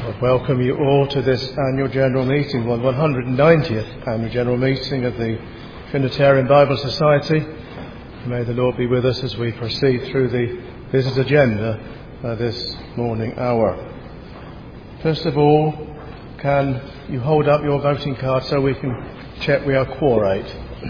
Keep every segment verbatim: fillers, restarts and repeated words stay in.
I welcome you all to this annual general meeting, the one hundred ninetieth annual general meeting of the Trinitarian Bible Society. May the Lord be with us as we proceed through the business agenda uh, this morning hour. First of all, can you hold up your voting card so we can check we are quorate?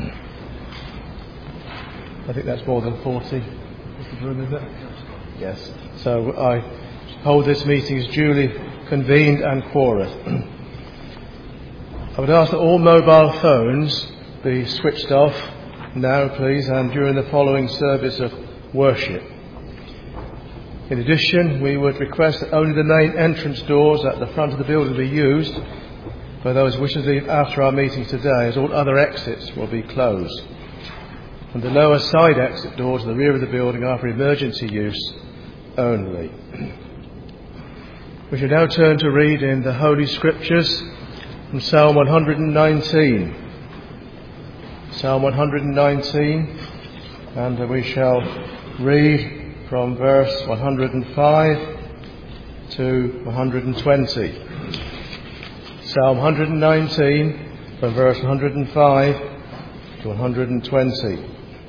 I think that's more than forty. Is it? Yes. So I hold this meeting as duly convened and quorate. I would ask that all mobile phones be switched off now, please, and during the following service of worship. In addition, we would request that only the main entrance doors at the front of the building be used for those wishing to leave after our meeting today, as all other exits will be closed. And the lower side exit doors at the rear of the building are for emergency use only. We shall now turn to read in the Holy Scriptures from Psalm one hundred nineteen. Psalm one hundred nineteen, and we shall read from verse one hundred five to one hundred twenty. Psalm one hundred nineteen, from verse one hundred five to one hundred twenty.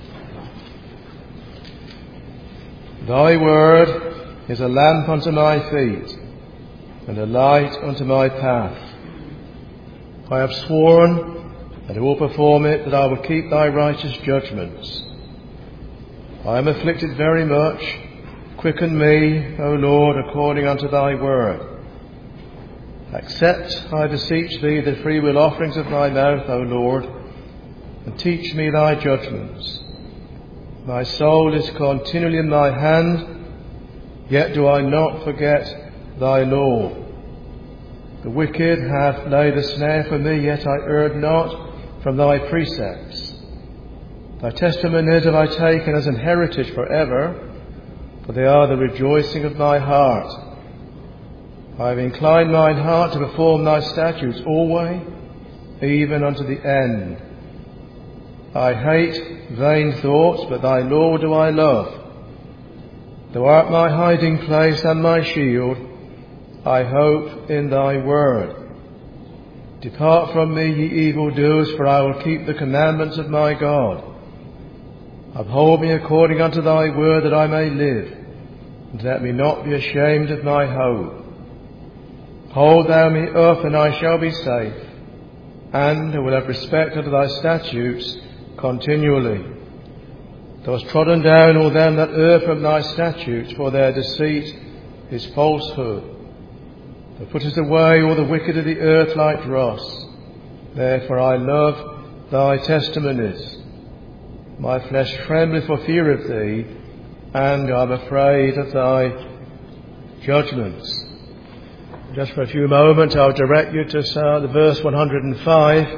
Thy word is a lamp unto my feet, and a light unto my path. I have sworn, and I will perform it, that I will keep thy righteous judgments. I am afflicted very much. Quicken me, O Lord, according unto thy word. Accept, I beseech thee, the freewill offerings of my mouth, O Lord, and teach me thy judgments. My soul is continually in thy hand, yet do I not forget thy law. The wicked hath laid a snare for me, yet I erred not from thy precepts. Thy testimonies have I taken as an heritage for ever, for they are the rejoicing of my heart. I have inclined mine heart to perform thy statutes always, even unto the end. I hate vain thoughts, but thy law do I love. Thou art my hiding place and my shield. I hope in thy word. Depart from me, ye evildoers, for I will keep the commandments of my God. Uphold me according unto thy word, that I may live, and let me not be ashamed of my hope. Hold thou me up, and I shall be safe, and I will have respect unto thy statutes continually. Thou hast trodden down all them that err from thy statutes, for their deceit is falsehood. Thou puttest away all the wicked of the earth like dross. Therefore I love thy testimonies. My flesh trembleth for fear of thee, and I am afraid of thy judgments. Just for a few moments I'll direct you to uh, the verse one hundred five.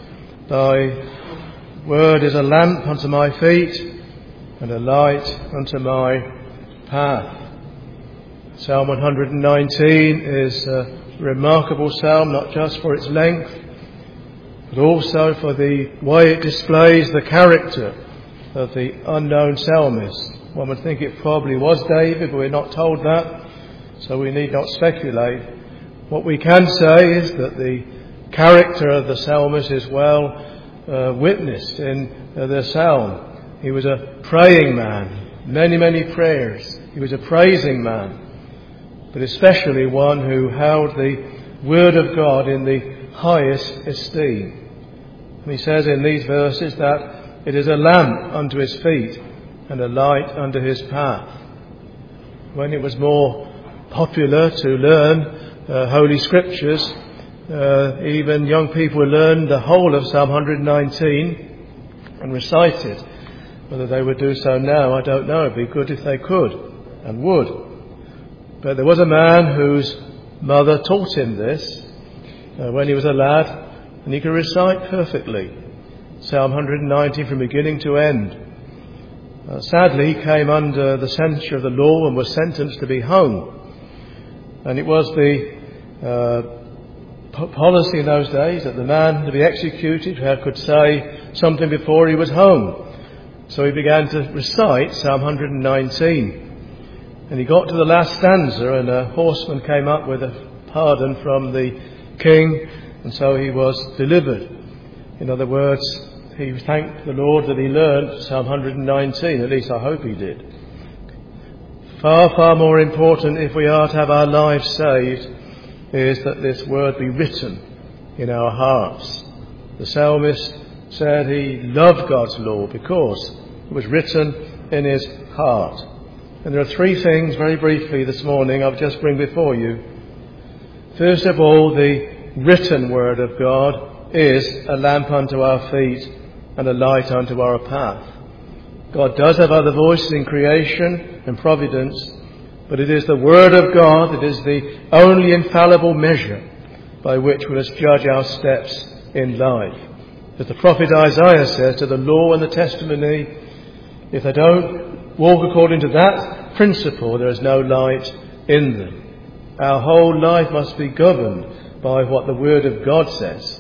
Thy word is a lamp unto my feet, and a light unto my path. Psalm one hundred nineteen is a remarkable psalm, not just for its length, but also for the way it displays the character of the unknown psalmist. One would think it probably was David, but we're not told that, so we need not speculate. What we can say is that the character of the psalmist is well uh, witnessed in uh, the psalm. He was a praying man, many, many prayers. He was a praising man, but especially one who held the word of God in the highest esteem. And he says in these verses that it is a lamp unto his feet and a light unto his path. When it was more popular to learn uh, Holy Scriptures, uh, even young people learned the whole of Psalm one hundred nineteen and recite it. Whether they would do so now, I don't know. It'd be good if they could and would. But there was a man whose mother taught him this uh, when he was a lad, and he could recite perfectly Psalm one hundred ninety from beginning to end. Uh, sadly, he came under the censure of the law and was sentenced to be hung. And it was the uh, p- policy in those days that the man to be executed could say something before he was hung. So he began to recite Psalm one hundred nineteen. And he got to the last stanza, and a horseman came up with a pardon from the king, and so he was delivered. In other words, he thanked the Lord that he learned Psalm one nineteen, at least I hope he did. Far, far more important, if we are to have our lives saved, is that this word be written in our hearts. The psalmist said he loved God's law because it was written in his heart. And there are three things, very briefly this morning, I'll just bring before you. First of all, the written word of God is a lamp unto our feet and a light unto our path. God does have other voices in creation and providence, but it is the word of God that is the only infallible measure by which we must judge our steps in life. As the prophet Isaiah says, to the law and the testimony, if they don't walk according to that principle, there is no light in them. Our whole life must be governed by what the word of God says.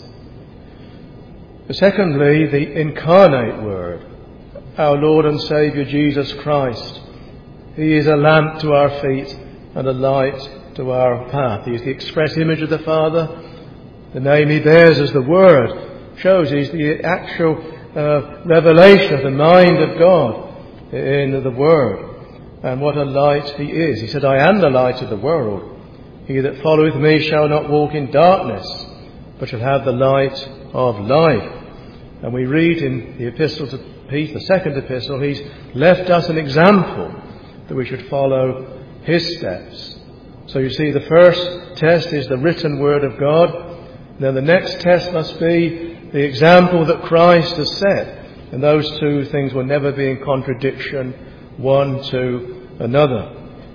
Secondly, the incarnate word, our Lord and Saviour Jesus Christ. He is a lamp to our feet and a light to our path. He is the express image of the Father. The name he bears as the Word shows he's the actual uh, revelation of the mind of God in the Word. And what a light he is. He said, I am the light of the world. He that followeth me shall not walk in darkness, but shall have the light of life. And we read in the epistle to Peter, the second epistle, he's left us an example that we should follow his steps. So you see, the first test is the written word of God. Then the next test must be the example that Christ has set. And those two things will never be in contradiction one to another.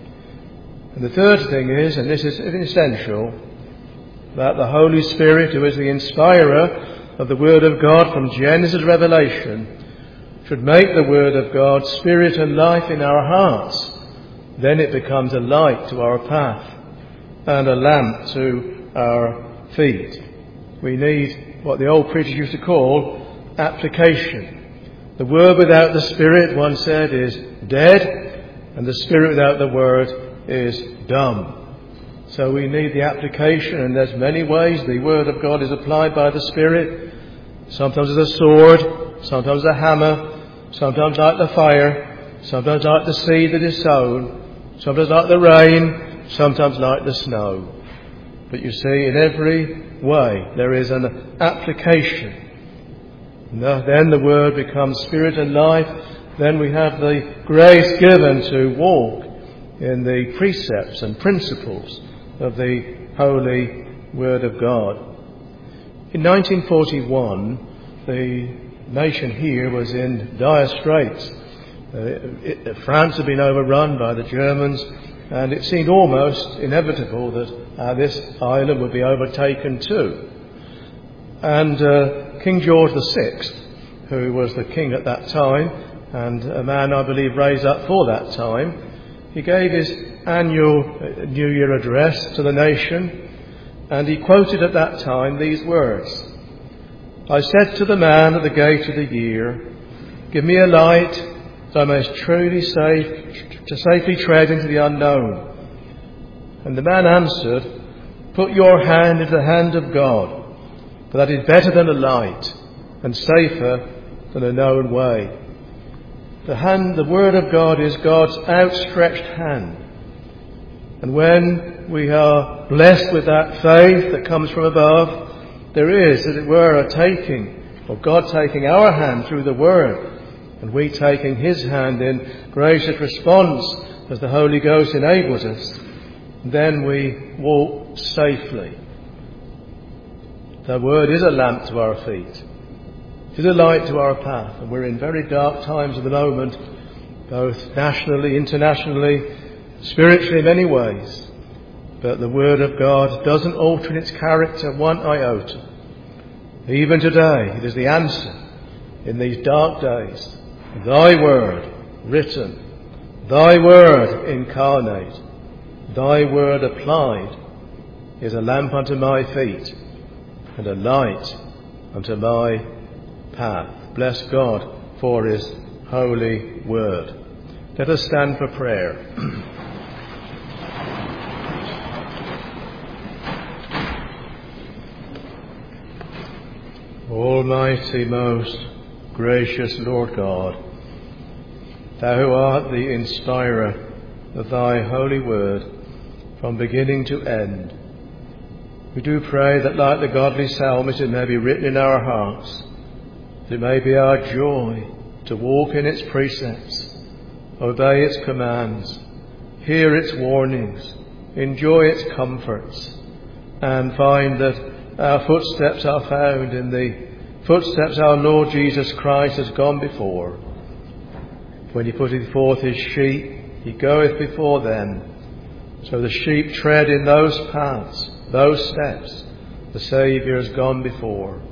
And the third thing is, and this is essential, that the Holy Spirit, who is the inspirer of the Word of God from Genesis to Revelation, should make the Word of God spirit and life in our hearts. Then it becomes a light to our path and a lamp to our feet. We need what the old preachers used to call application. The Word without the Spirit, one said, is dead, and the Spirit without the Word is dumb. So we need the application, and there's many ways the Word of God is applied by the Spirit. Sometimes as a sword, sometimes a hammer, sometimes like the fire, sometimes like the seed that is sown, sometimes like the rain, sometimes like the snow. But you see, in every way there is an application. And then the Word becomes spirit and life. Then we have the grace given to walk in the precepts and principles of the Holy Word of God. In nineteen forty-one, the nation here was in dire straits. Uh, it, France had been overrun by the Germans, and it seemed almost inevitable that uh, this island would be overtaken too. And uh, King George the Sixth, who was the king at that time, and a man I believe raised up for that time, he gave his annual New Year address to the nation, and he quoted at that time these words: I said to the man at the gate of the year, give me a light that I may truly safe, to safely tread into the unknown. And the man answered, put your hand into the hand of God, for that is better than a light and safer than a known way. The hand, the Word of God is God's outstretched hand. And when we are blessed with that faith that comes from above, there is, as it were, a taking, or God taking our hand through the Word, and we taking His hand in gracious response as the Holy Ghost enables us. Then we walk safely. The Word is a lamp to our feet. It is a light to our path. And we're in very dark times at the moment, both nationally, internationally, spiritually in many ways. But the Word of God doesn't alter in its character one iota. Even today, it is the answer in these dark days. Thy Word written, Thy Word incarnate, Thy Word applied is a lamp unto my feet and a light unto my path. Bless God for His holy Word. Let us stand for prayer. Almighty, most gracious Lord God, Thou who art the inspirer of Thy holy word from beginning to end, we do pray that, like the godly psalmist, it may be written in our hearts, that it may be our joy to walk in its precepts, obey its commands, hear its warnings, enjoy its comforts, and find that our footsteps are found in the footsteps our Lord Jesus Christ has gone before. When he putteth forth his sheep, he goeth before them. So the sheep tread in those paths, those steps, the Saviour has gone before.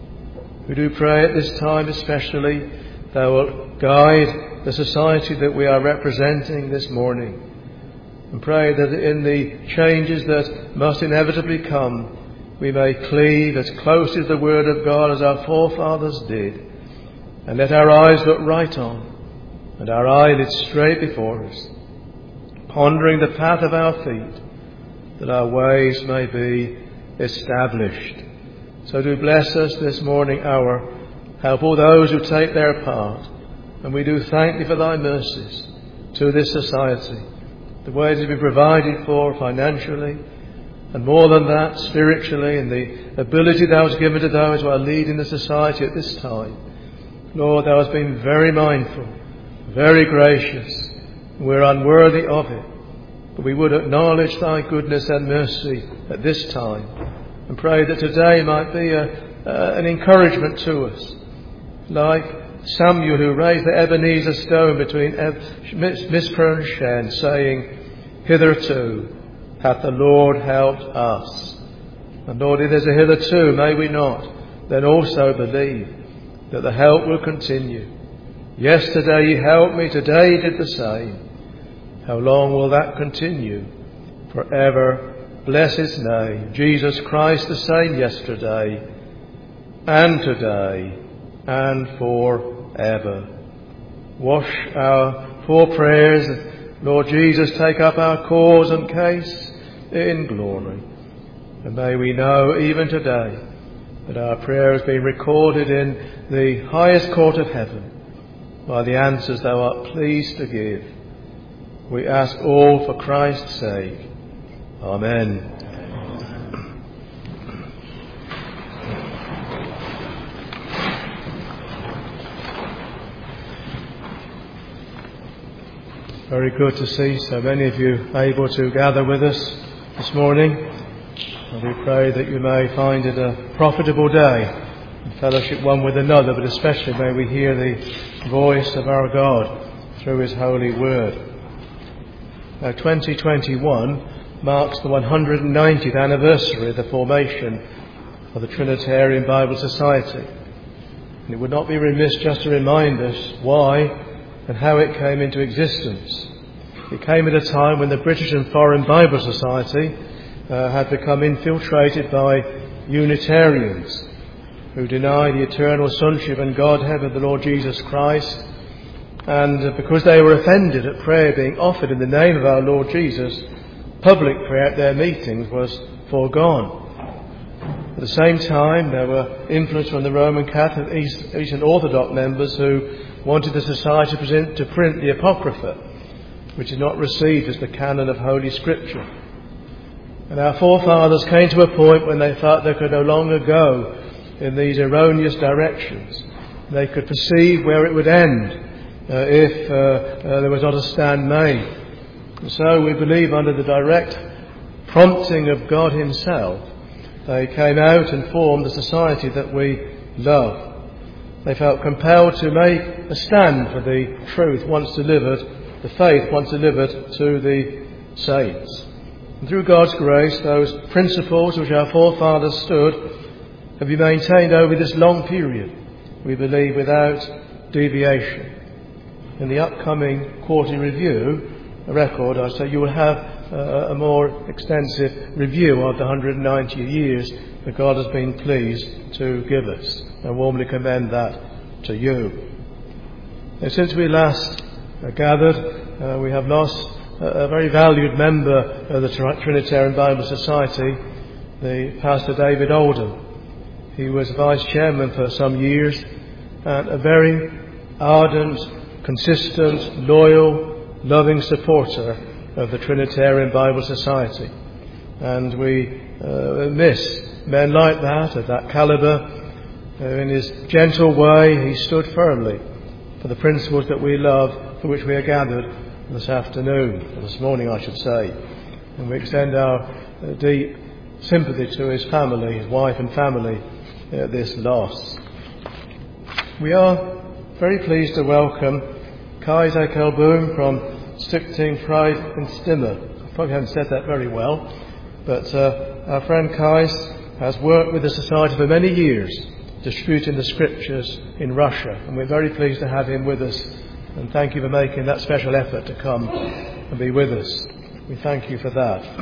We do pray at this time especially, Thou wilt guide the society that we are representing this morning, and pray that in the changes that must inevitably come, we may cleave as close to the Word of God as our forefathers did, and let our eyes look right on, and our eyelids straight before us, pondering the path of our feet, that our ways may be established. So do bless us this morning hour. Help all those who take their part, and we do thank Thee for Thy mercies to this society, the ways to be provided for financially, and more than that, spiritually, and the ability Thou hast given to those who are leading the society at this time. Lord, Thou hast been very mindful, very gracious, and we're unworthy of it. But we would acknowledge Thy goodness and mercy at this time, and pray that today might be a, uh, an encouragement to us, like Samuel, who raised the Ebenezer stone between Mizpah and Shen, saying, "Hitherto hath the Lord helped us." And Lord, if there's a hitherto, may we not then also believe that the help will continue. Yesterday He helped me, today He did the same. How long will that continue? Forever bless His name. Jesus Christ the same yesterday and today and forever. Wash our poor prayers, Lord Jesus, take up our cause and case in glory. And may we know even today that our prayer has been recorded in the highest court of heaven by the answers Thou art pleased to give. We ask all for Christ's sake. Amen. Very good to see so many of you able to gather with us this morning. And we pray that you may find it a profitable day and fellowship one with another, but especially may we hear the voice of our God through His holy word. Now, twenty twenty-one marks the one hundred ninetieth anniversary of the formation of the Trinitarian Bible Society. And it would not be remiss just to remind us why and how it came into existence. It came at a time when the British and Foreign Bible Society uh, had become infiltrated by Unitarians who deny the eternal sonship and Godhead of the Lord Jesus Christ, and uh, because they were offended at prayer being offered in the name of our Lord Jesus, public prayer at their meetings was foregone. At the same time, there were influence from the Roman Catholic East, Eastern Orthodox members who wanted the society to, present, to print the Apocrypha, which is not received as the canon of Holy Scripture. And our forefathers came to a point when they felt they could no longer go in these erroneous directions. They could perceive where it would end uh, if uh, uh, there was not a stand made. And so we believe, under the direct prompting of God Himself, they came out and formed the society that we love. They felt compelled to make a stand for the truth once delivered, the faith once delivered to the saints. And through God's grace, those principles which our forefathers stood have been maintained over this long period, we believe, without deviation. In the upcoming quarterly review, a record, I say, you will have uh, a more extensive review of the one hundred ninety years that God has been pleased to give us. I warmly commend that to you. And since we last uh, gathered, uh, we have lost a, a very valued member of the Trinitarian Bible Society, the Pastor David Oldham. He was vice chairman for some years and a very ardent, consistent, loyal, loving supporter of the Trinitarian Bible Society. And we uh, miss men like that, of that calibre. Uh, in his gentle way, he stood firmly for the principles that we love, for which we are gathered this afternoon, or this morning I should say. And we extend our uh, deep sympathy to his family, his wife and family, at this loss. We are very pleased to welcome Kaiser Kelboom from Stichting Pride in Stimmer. I probably haven't said that very well, but uh, our friend Kais has worked with the Society for many years, distributing the scriptures in Russia, and we're very pleased to have him with us, and thank you for making that special effort to come and be with us. We thank you for that.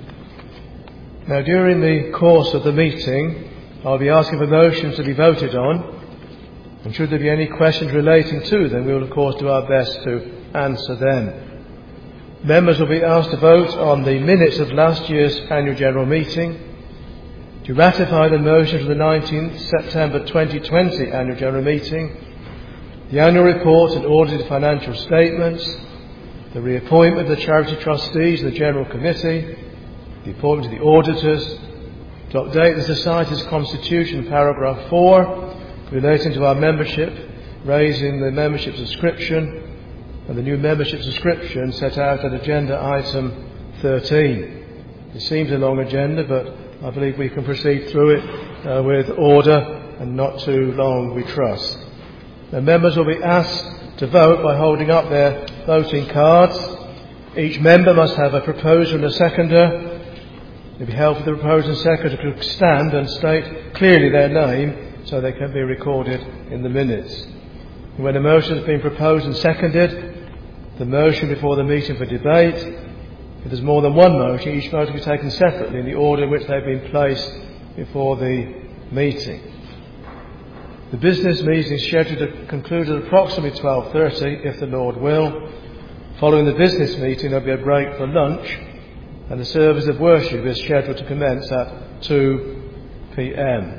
Now, during the course of the meeting, I'll be asking for motions to be voted on, and should there be any questions relating to them, we will of course do our best to answer them. Members will be asked to vote on the minutes of last year's annual general meeting, to ratify the motion for the nineteenth September twenty twenty annual general meeting, the annual report and audited financial statements, the reappointment of the charity trustees and the general committee, the appointment of the auditors, to update the Society's constitution, paragraph four, relating to our membership, raising the membership subscription, and the new membership subscription set out at agenda item thirteen. It seems a long agenda, but I believe we can proceed through it uh, with order and not too long, we trust. The members will be asked to vote by holding up their voting cards. Each member must have a proposer and a seconder. It will be held for the proposer and seconder to stand and state clearly their name so they can be recorded in the minutes. And when a motion has been proposed and seconded, the motion before the meeting for debate. If there's more than one motion, each vote will be taken separately in the order in which they've been placed before the meeting. The business meeting is scheduled to conclude at approximately twelve thirty, if the Lord will. Following the business meeting, there'll be a break for lunch, and the service of worship is scheduled to commence at two p.m.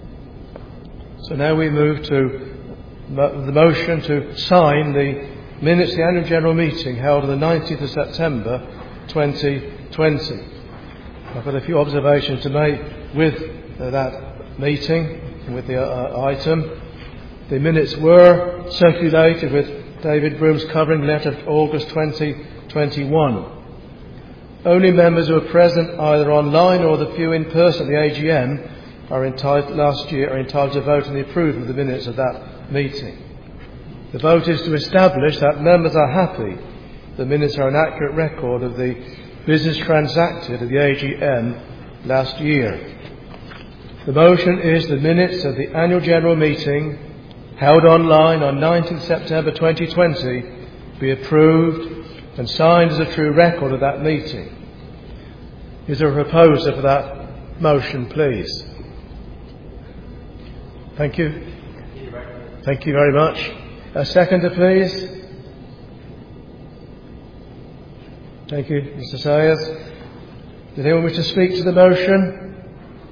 So now we move to the motion to sign the minutes of the annual general meeting held on the nineteenth of September twenty twenty. I've got a few observations to make with uh, that meeting, with the uh, item. The minutes were circulated with David Broom's covering letter of August twenty twenty-one. Only members who are present either online or the few in person at the A G M are entitled, last year are entitled to vote on the approval of the minutes of that meeting. The vote is to establish that members are happy the minutes are an accurate record of the business transacted at the A G M last year. The motion is the minutes of the annual general meeting held online on nineteenth September twenty twenty be approved and signed as a true record of that meeting. Is there a proposer for that motion, please? Thank you. Thank you very much. A seconder, please. Thank you, Mister Sayers. Does anyone wish to speak to the motion?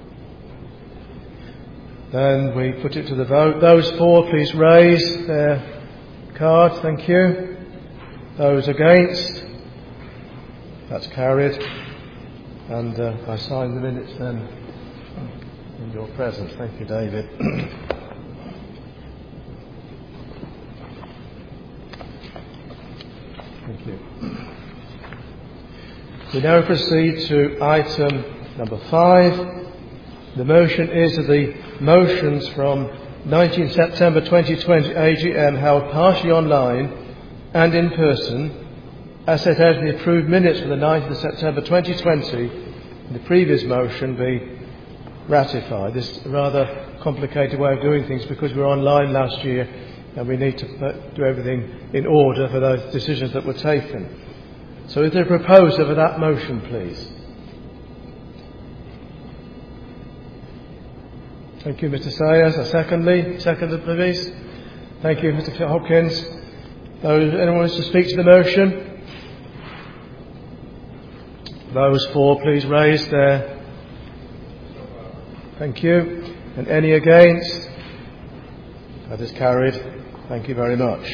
Then we put it to the vote. Those for, please raise their card. Thank you. Those against? That's carried. And uh, I sign the minutes then in your presence. Thank you, David. Thank you. We now proceed to item number five. The motion is that the motions from nineteenth September twenty twenty A G M held partially online and in person, as set out in the approved minutes for the nineteenth September twenty twenty, the previous motion be ratified. This is a rather complicated way of doing things because we were online last year and we need to do everything in order for those decisions that were taken. So is there a proposer for that motion, please? Thank you, Mister Sayers. A secondly, seconded, please. Thank you, Mister Hopkins. Those, anyone wants to speak to the motion? Those for, please raise their. Thank you. And any against? That is carried. Thank you very much.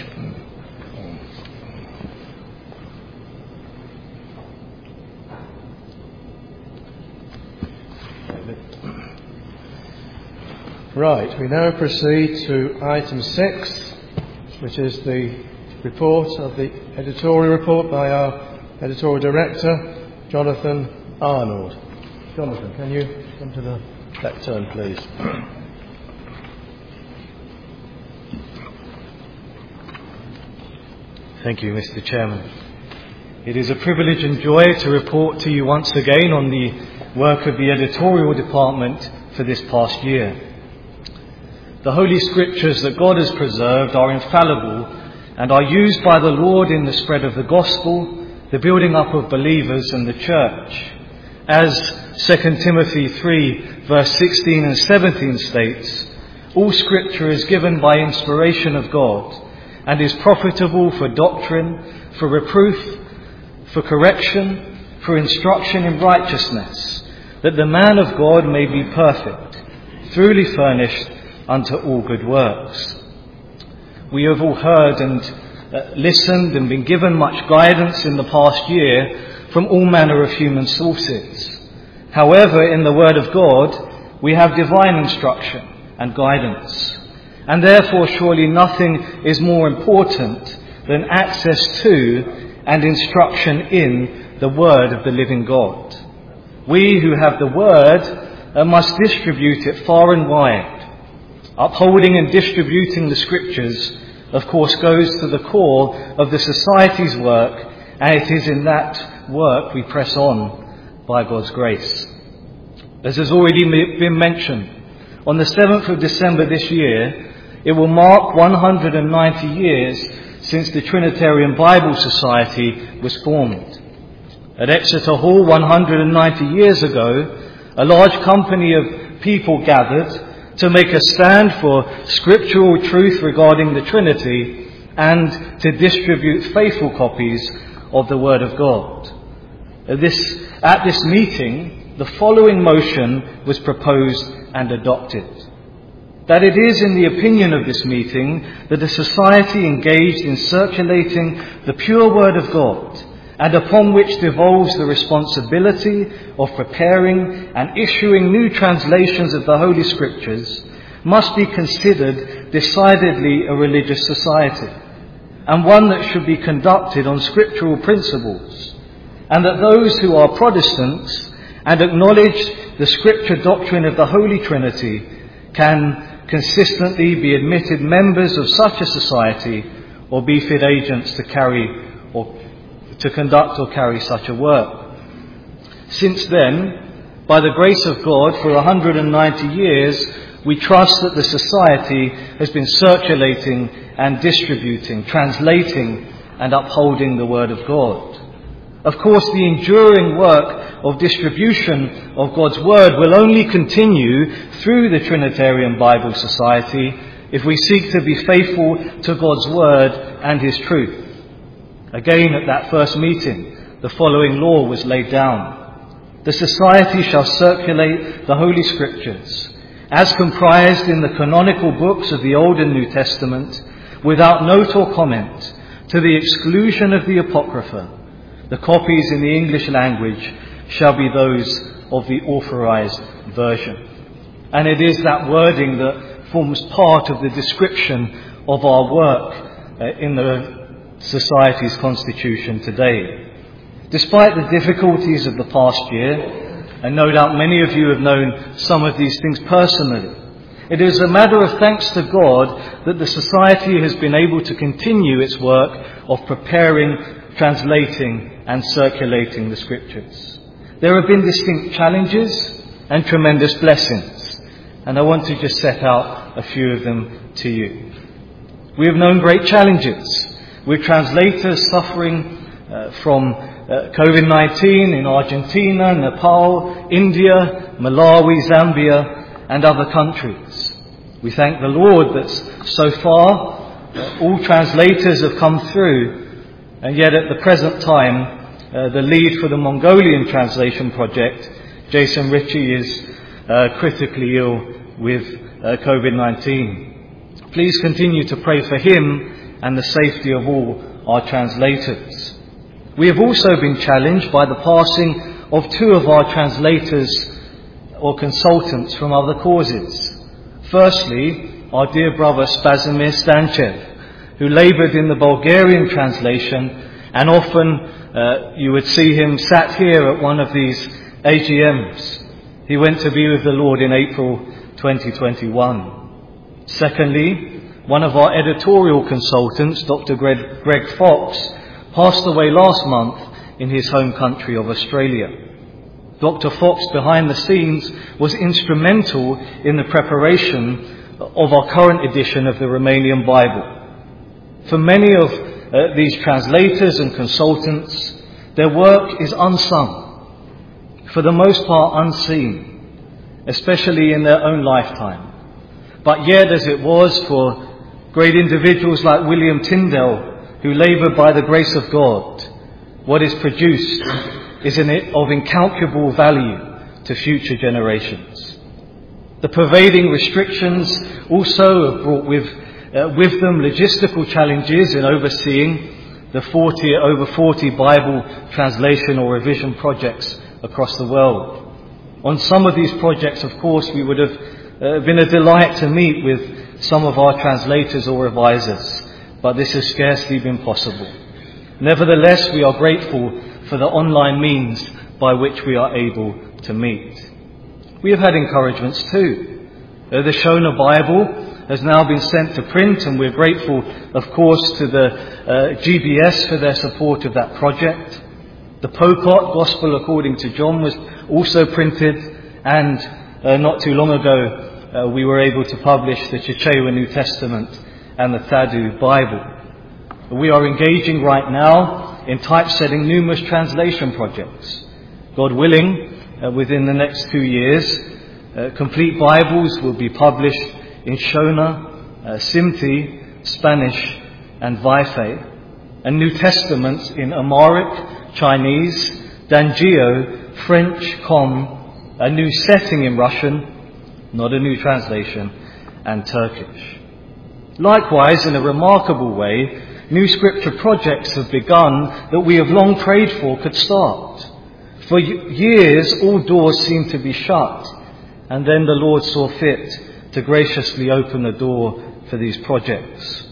Right, we now proceed to item six, which is the report of the editorial report by our editorial director, Jonathan Arnold. Jonathan, can you come to the lectern, please? Thank you, Mister Chairman. It is a privilege and joy to report to you once again on the work of the editorial department for this past year. The Holy Scriptures that God has preserved are infallible and are used by the Lord in the spread of the gospel, the building up of believers and the church. As Second Timothy three verse sixteen and seventeen states, all Scripture is given by inspiration of God and is profitable for doctrine, for reproof, for correction, for instruction in righteousness, that the man of God may be perfect, truly furnished unto all good works. We have all heard and uh, listened and been given much guidance in the past year from all manner of human sources. However, in the Word of God, we have divine instruction and guidance, and therefore surely nothing is more important than access to and instruction in the Word of the living God. We who have the Word uh, must distribute it far and wide. Upholding and distributing the Scriptures, of course, goes to the core of the Society's work, and it is in that work we press on by God's grace. As has already been mentioned, on the seventh of December this year, it will mark one hundred ninety years since the Trinitarian Bible Society was formed. At Exeter Hall one hundred ninety years ago, a large company of people gathered to make a stand for scriptural truth regarding the Trinity and to distribute faithful copies of the Word of God. At this, at this meeting, the following motion was proposed and adopted: that it is in the opinion of this meeting that the Society engaged in circulating the pure Word of God, and upon which devolves the responsibility of preparing and issuing new translations of the Holy Scriptures, must be considered decidedly a religious society, and one that should be conducted on scriptural principles, and that those who are Protestants and acknowledge the Scripture doctrine of the Holy Trinity can consistently be admitted members of such a society or be fit agents to carry or to conduct or carry such a work. Since then, by the grace of God, for one hundred ninety years, we trust that the Society has been circulating and distributing, translating and upholding the Word of God. Of course, the enduring work of distribution of God's Word will only continue through the Trinitarian Bible Society if we seek to be faithful to God's Word and His truth. Again, at that first meeting, the following law was laid down: the Society shall circulate the Holy Scriptures, as comprised in the canonical books of the Old and New Testament, without note or comment, to the exclusion of the Apocrypha. The copies in the English language shall be those of the authorized version. And it is that wording that forms part of the description of our work uh, in the Society's constitution today. Despite the difficulties of the past year, and no doubt many of you have known some of these things personally, it is a matter of thanks to God that the Society has been able to continue its work of preparing, translating and circulating the Scriptures. There have been distinct challenges and tremendous blessings, and I want to just set out a few of them to you. We have known great challenges, with translators suffering uh, from uh, covid nineteen in Argentina, Nepal, India, Malawi, Zambia and other countries. We thank the Lord that so far uh, all translators have come through, and yet at the present time uh, the lead for the Mongolian translation project, Jason Ritchie, is uh, critically ill with uh, COVID nineteen. Please continue to pray for him and the safety of all our translators. We have also been challenged by the passing of two of our translators or consultants from other causes. Firstly, our dear brother Spasimir Stanchev, who laboured in the Bulgarian translation, and often uh, you would see him sat here at one of these A G Ms. He went to be with the Lord in April twenty twenty-one. Secondly, one of our editorial consultants, Doctor Greg, Greg Fox, passed away last month in his home country of Australia. Doctor Fox, behind the scenes, was instrumental in the preparation of our current edition of the Romanian Bible. For many of uh, these translators and consultants, their work is unsung, for the most part unseen, especially in their own lifetime. But yet, as it was for great individuals like William Tyndale, who laboured by the grace of God, what is produced is in it of incalculable value to future generations. The pervading restrictions also have brought with, uh, with them logistical challenges in overseeing the forty, over forty Bible translation or revision projects across the world. On some of these projects, of course, we would have uh, been a delight to meet with some of our translators or revisers, but this has scarcely been possible. Nevertheless, we are grateful for the online means by which we are able to meet. We have had encouragements too. Uh, the Shona Bible has now been sent to print, and we're grateful, of course, to the uh, G B S for their support of that project. The Pokot Gospel According to John was also printed, and uh, not too long ago uh, we were able to publish the Chichewa New Testament and the Thadu Bible. We are engaging right now in typesetting numerous translation projects. God willing, uh, within the next two years, uh, complete Bibles will be published in Shona, uh, Simti, Spanish and Vaifei, and New Testaments in Amharic, Chinese, Dangio, French, Com, a new setting in Russian, not a new translation, and Turkish. Likewise, in a remarkable way, new scripture projects have begun that we have long prayed for could start. For years, all doors seemed to be shut, and then the Lord saw fit to graciously open the door for these projects.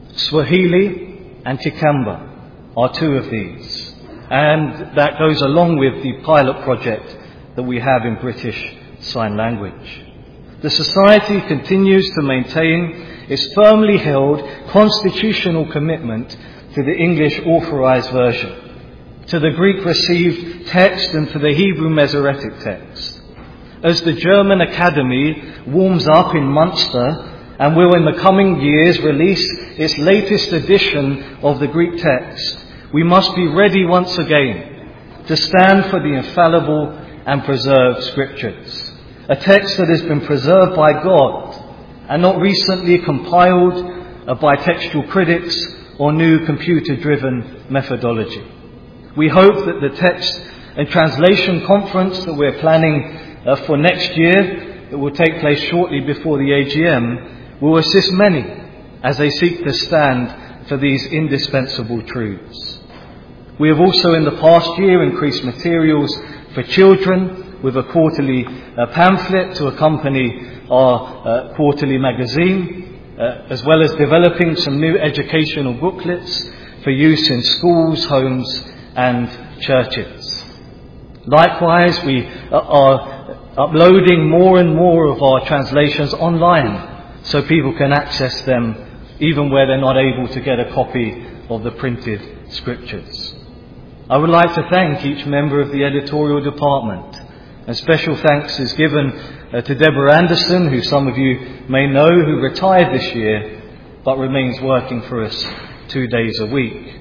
Swahili and Kikamba are two of these, and that goes along with the pilot project that we have in British Sign Language. The Society continues to maintain its firmly held constitutional commitment to the English Authorized Version, to the Greek received text and to the Hebrew Masoretic text. As the German Academy warms up in Munster and will in the coming years release its latest edition of the Greek text, we must be ready once again to stand for the infallible and preserved Scriptures, a text that has been preserved by God and not recently compiled uh, by textual critics or new computer-driven methodology. We hope that the text and translation conference that we're planning uh, for next year, that will take place shortly before the A G M, will assist many as they seek to stand for these indispensable truths. We have also in the past year increased materials for children with a quarterly uh, pamphlet to accompany our uh, quarterly magazine, uh, as well as developing some new educational booklets for use in schools, homes and churches. Likewise, we are uploading more and more of our translations online so people can access them even where they're not able to get a copy of the printed Scriptures. I would like to thank each member of the editorial department, and special thanks is given uh, to Deborah Anderson, who some of you may know, who retired this year but remains working for us two days a week.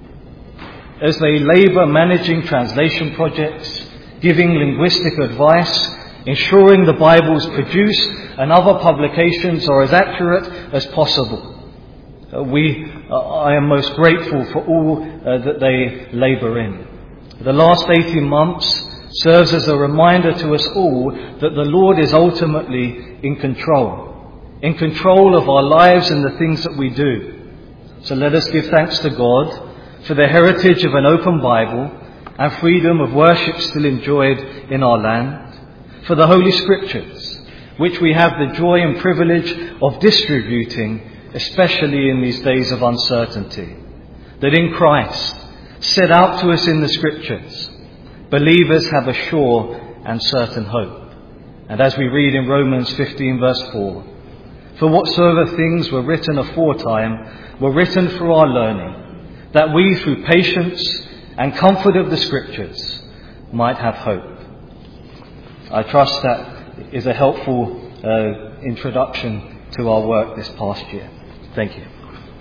As they labour managing translation projects, giving linguistic advice, ensuring the Bibles produced and other publications are as accurate as possible, uh, we, uh, I am most grateful for all uh, that they labour in. The last eighteen months serves as a reminder to us all that the Lord is ultimately in control, in control of our lives and the things that we do. So let us give thanks to God for the heritage of an open Bible and freedom of worship still enjoyed in our land, for the Holy Scriptures, which we have the joy and privilege of distributing, especially in these days of uncertainty, that in Christ, set out to us in the Scriptures, believers have a sure and certain hope. And as we read in Romans fifteen verse four, for whatsoever things were written aforetime were written for our learning, that we through patience and comfort of the Scriptures might have hope. I trust that is a helpful uh, introduction to our work this past year. Thank you.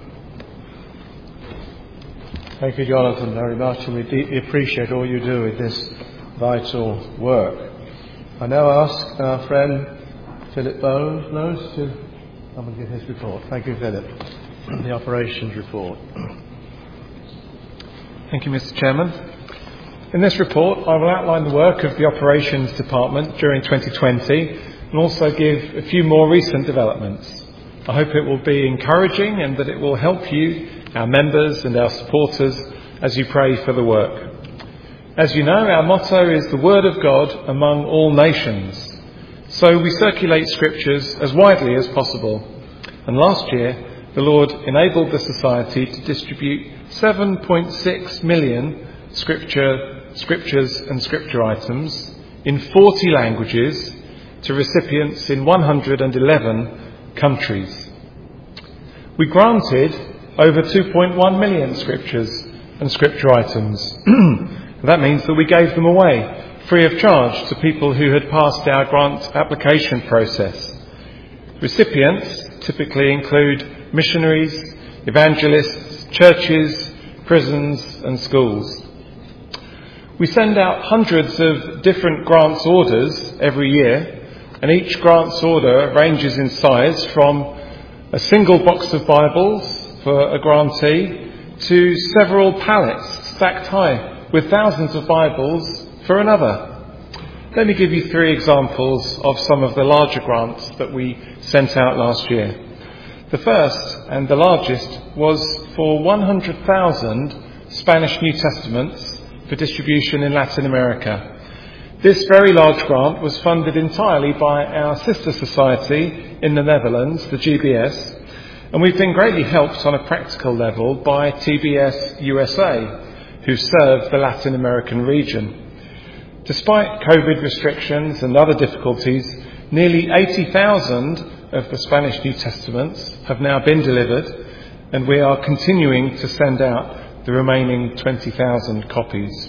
Thank you, Jonathan, very much, and we deeply appreciate all you do with this vital work. I now ask our friend Philip Bowes to come and give his report. Thank you, Philip. The operations report. Thank you, Mister Chairman. In this report, I will outline the work of the Operations Department during twenty twenty and also give a few more recent developments. I hope it will be encouraging and that it will help you, our members and our supporters, as you pray for the work. As you know, our motto is the Word of God among all nations. So we circulate Scriptures as widely as possible. And last year, the Lord enabled the Society to distribute seven point six million scripture, scriptures and scripture items in forty languages to recipients in one hundred eleven countries. We granted over two point one million scriptures and scripture items. That means that we gave them away free of charge to people who had passed our grant application process. Recipients typically include missionaries, evangelists, churches, prisons and schools. We send out hundreds of different grants orders every year, and each grants order ranges in size from a single box of Bibles for a grantee to several pallets stacked high with thousands of Bibles for another. Let me give you three examples of some of the larger grants that we sent out last year. The first and the largest was for one hundred thousand Spanish New Testaments for distribution in Latin America. This very large grant was funded entirely by our sister society in the Netherlands, the G B S, and we've been greatly helped on a practical level by T B S U S A, who serve the Latin American region. Despite COVID restrictions and other difficulties, nearly eighty thousand of the Spanish New Testaments have now been delivered, and we are continuing to send out the remaining twenty thousand copies.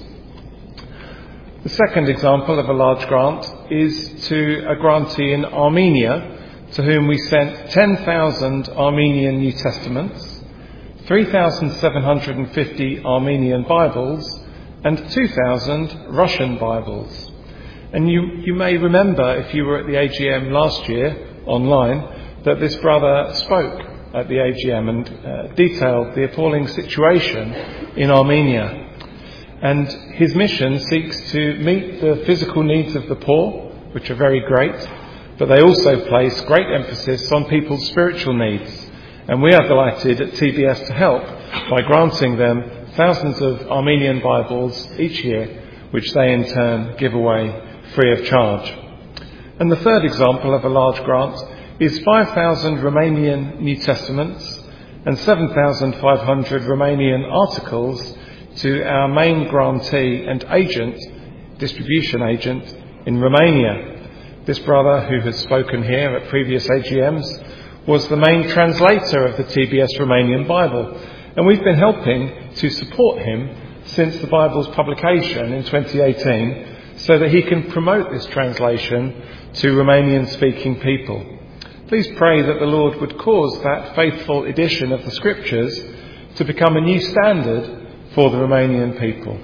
The second example of a large grant is to a grantee in Armenia, to whom we sent ten thousand Armenian New Testaments, three thousand seven hundred fifty Armenian Bibles, and two thousand Russian Bibles. And you, you may remember, if you were at the A G M last year online, that this brother spoke at the A G M and uh, detailed the appalling situation in Armenia. And his mission seeks to meet the physical needs of the poor, which are very great, but they also place great emphasis on people's spiritual needs. And we are delighted at T B S to help by granting them thousands of Armenian Bibles each year, which they in turn give away free of charge. And the third example of a large grant is five thousand Romanian New Testaments and seven thousand five hundred Romanian articles to our main grantee and agent, distribution agent in Romania. This brother, who has spoken here at previous A G Ms, was the main translator of the T B S Romanian Bible, and we've been helping to support him since the Bible's publication in twenty eighteen, so that he can promote this translation to Romanian-speaking people. Please pray that the Lord would cause that faithful edition of the Scriptures to become a new standard for the Romanian people.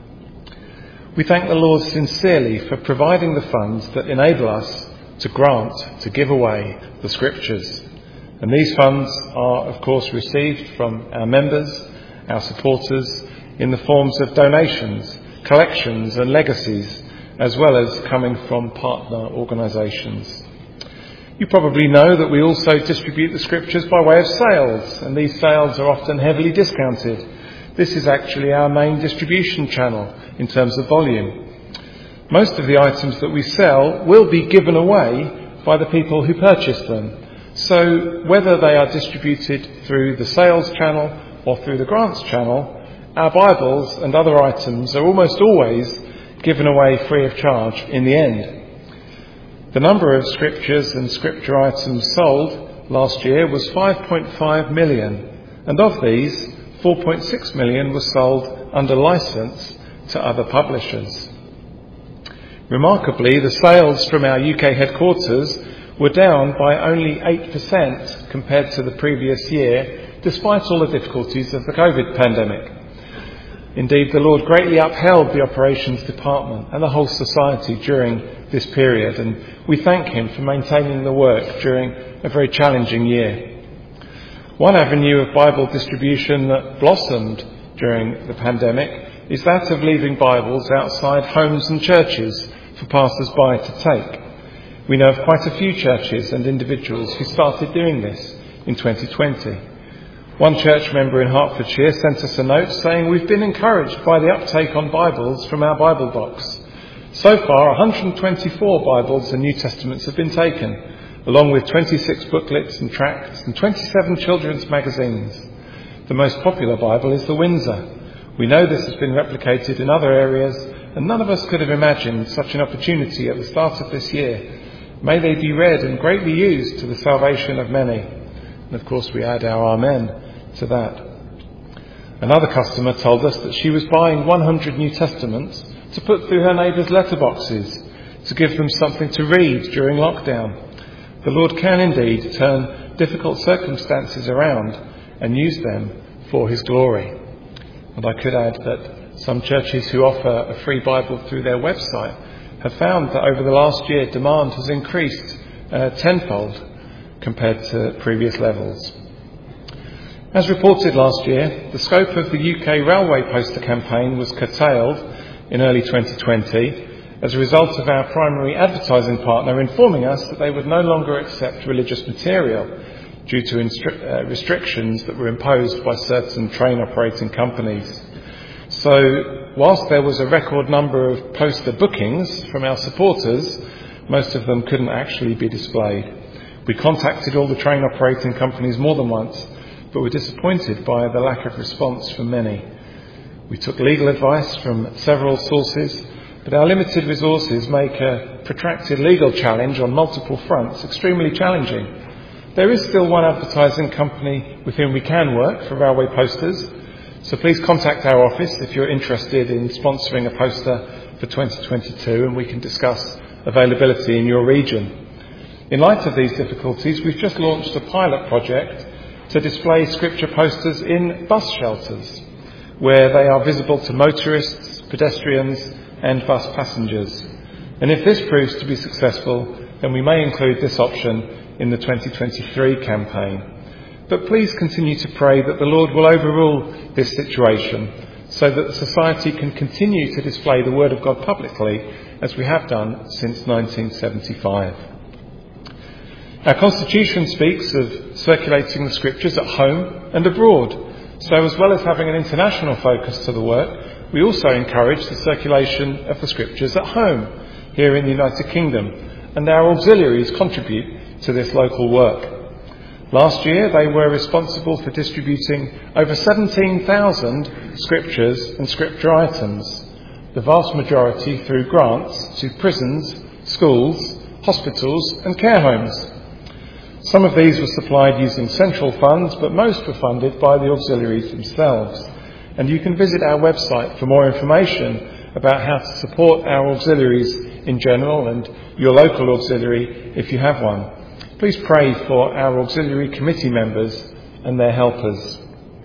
We thank the Lord sincerely for providing the funds that enable us to grant, to give away the Scriptures. And these funds are, of course, received from our members, our supporters, in the forms of donations, collections and legacies, as well as coming from partner organisations. You probably know that we also distribute the scriptures by way of sales, and these sales are often heavily discounted. This is actually our main distribution channel in terms of volume. Most of the items that we sell will be given away by the people who purchase them. So whether they are distributed through the sales channel or through the grants channel, our Bibles and other items are almost always given away free of charge in the end. The number of scriptures and scripture items sold last year was five point five million, and of these, four point six million were sold under licence to other publishers. Remarkably, the sales from our U K headquarters were down by only eight percent compared to the previous year, despite all the difficulties of the COVID pandemic. Indeed, the Lord greatly upheld the operations department and the whole society during this period, and we thank him for maintaining the work during a very challenging year. One avenue of Bible distribution that blossomed during the pandemic is that of leaving Bibles outside homes and churches for passers-by to take. We know of quite a few churches and individuals who started doing this in twenty twenty. One church member in Hertfordshire sent us a note saying, "We've been encouraged by the uptake on Bibles from our Bible box. So far, one hundred twenty-four Bibles and New Testaments have been taken, along with twenty-six booklets and tracts and twenty-seven children's magazines. The most popular Bible is the Windsor. We know this has been replicated in other areas, and none of us could have imagined such an opportunity at the start of this year. May they be read and greatly used to the salvation of many." And of course we add our Amen to that. Another customer told us that she was buying one hundred New Testaments to put through her neighbours' letterboxes, to give them something to read during lockdown. The Lord can indeed turn difficult circumstances around and use them for his glory. And I could add that some churches who offer a free Bible through their website have found that over the last year demand has increased uh, tenfold compared to previous levels. As reported last year, the scope of the U K railway poster campaign was curtailed in early twenty twenty as a result of our primary advertising partner informing us that they would no longer accept religious material due to instri- uh, restrictions that were imposed by certain train operating companies. So, whilst there was a record number of poster bookings from our supporters, most of them couldn't actually be displayed. We contacted all the train operating companies more than once, but were disappointed by the lack of response from many. We took legal advice from several sources, but our limited resources make a protracted legal challenge on multiple fronts extremely challenging. There is still one advertising company with whom we can work for railway posters, so please contact our office if you're interested in sponsoring a poster for twenty twenty-two, and we can discuss availability in your region. In light of these difficulties, we've just launched a pilot project to display scripture posters in bus shelters, where they are visible to motorists, pedestrians and bus passengers. And if this proves to be successful, then we may include this option in the twenty twenty-three campaign. But please continue to pray that the Lord will overrule this situation so that society can continue to display the Word of God publicly as we have done since nineteen seventy-five. Our Constitution speaks of circulating the Scriptures at home and abroad. So as well as having an international focus to the work, we also encourage the circulation of the Scriptures at home here in the United Kingdom, and our auxiliaries contribute to this local work. Last year they were responsible for distributing over seventeen thousand Scriptures and Scripture items, the vast majority through grants to prisons, schools, hospitals and care homes. Some of these were supplied using central funds, but most were funded by the auxiliaries themselves. And you can visit our website for more information about how to support our auxiliaries in general and your local auxiliary if you have one. Please pray for our auxiliary committee members and their helpers.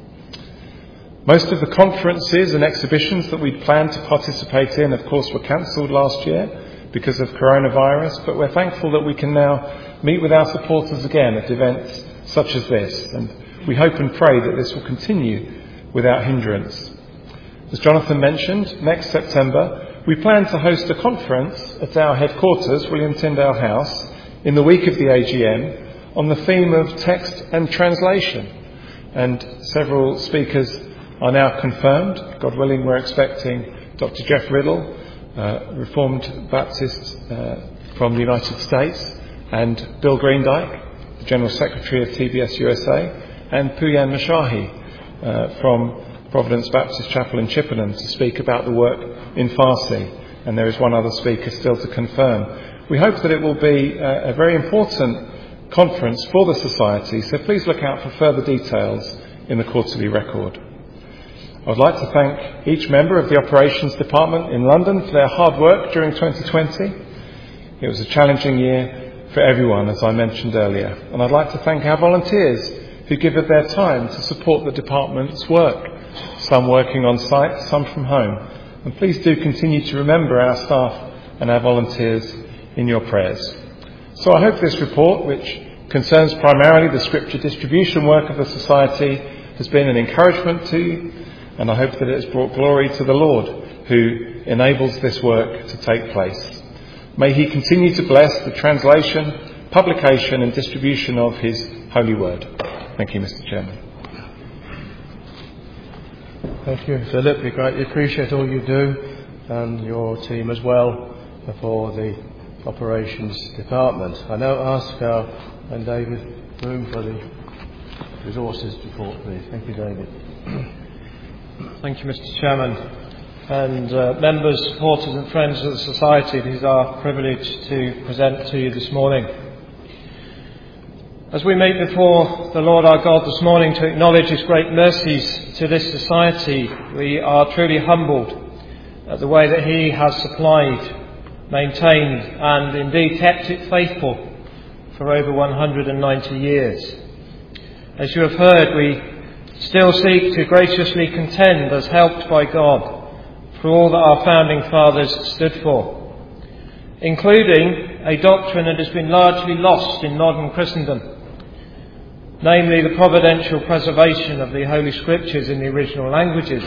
Most of the conferences and exhibitions that we'd planned to participate in, of course, were cancelled last year because of coronavirus, but we're thankful that we can now meet with our supporters again at events such as this, and we hope and pray that this will continue without hindrance. As Jonathan mentioned, next September we plan to host a conference at our headquarters, William Tyndale House, in the week of the A G M on the theme of text and translation. And several speakers are now confirmed. God willing, we're expecting Doctor Jeff Riddle, uh, Reformed Baptist uh, from the United States, and Bill Greendyke, the General Secretary of T B S U S A, and Puyan Mashahi uh, from Providence Baptist Chapel in Chippenham to speak about the work in Farsi. And there is one other speaker still to confirm. We hope that it will be a, a very important conference for the Society, so please look out for further details in the quarterly record. I would like to thank each member of the Operations Department in London for their hard work during twenty twenty. It was a challenging year for everyone, as I mentioned earlier. And I'd like to thank our volunteers who give of their time to support the department's work, some working on site, some from home. And please do continue to remember our staff and our volunteers in your prayers. So I hope this report, which concerns primarily the scripture distribution work of the Society, has been an encouragement to you, and I hope that it has brought glory to the Lord, who enables this work to take place. May He continue to bless the translation, publication and distribution of His holy word. Thank you, Mister Chairman. Thank you, Philip. We greatly appreciate all you do, and your team as well, for the Operations Department. I now ask our and David Room for the resources report, please. Thank you, David. Thank you, Mister Chairman. And uh, members, supporters and friends of the Society, it is our privilege to present to you this morning. As we meet before the Lord our God this morning to acknowledge His great mercies to this Society, we are truly humbled at the way that He has supplied, maintained and indeed kept it faithful for over one hundred ninety years. As you have heard, we still seek to graciously contend as helped by God for all that our founding fathers stood for, including a doctrine that has been largely lost in modern Christendom, namely the providential preservation of the Holy Scriptures in the original languages,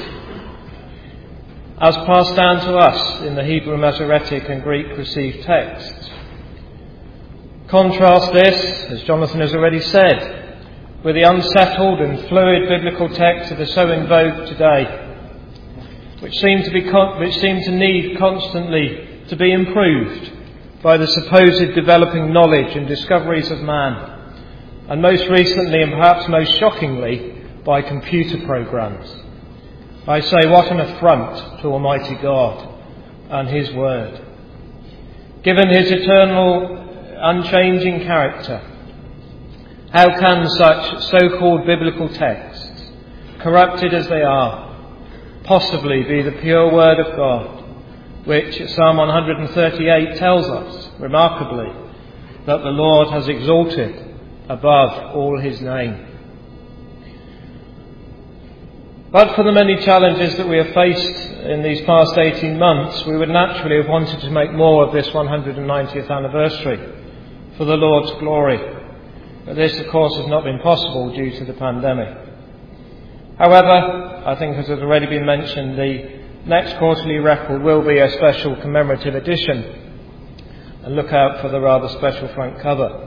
as passed down to us in the Hebrew Masoretic and Greek received texts. Contrast this, as Jonathan has already said, with the unsettled and fluid biblical texts that are so in vogue today, which seem to be con- which seem to need constantly to be improved by the supposed developing knowledge and discoveries of man, and most recently and perhaps most shockingly by computer programs. I say, what an affront to Almighty God and His Word. Given His eternal, unchanging character, how can such so-called biblical texts, corrupted as they are, possibly be the pure Word of God, which Psalm one thirty-eight tells us, remarkably, that the Lord has exalted above all His name? But for the many challenges that we have faced in these past eighteen months, we would naturally have wanted to make more of this one hundred ninetieth anniversary for the Lord's glory. But this, of course, has not been possible due to the pandemic. However, I think as has already been mentioned, the next quarterly record will be a special commemorative edition, and look out for the rather special front cover.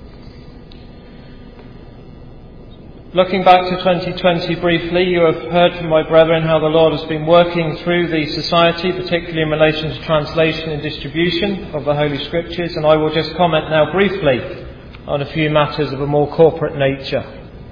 Looking back to twenty twenty briefly, you have heard from my brethren how the Lord has been working through the Society, particularly in relation to translation and distribution of the Holy Scriptures, and I will just comment now briefly on a few matters of a more corporate nature.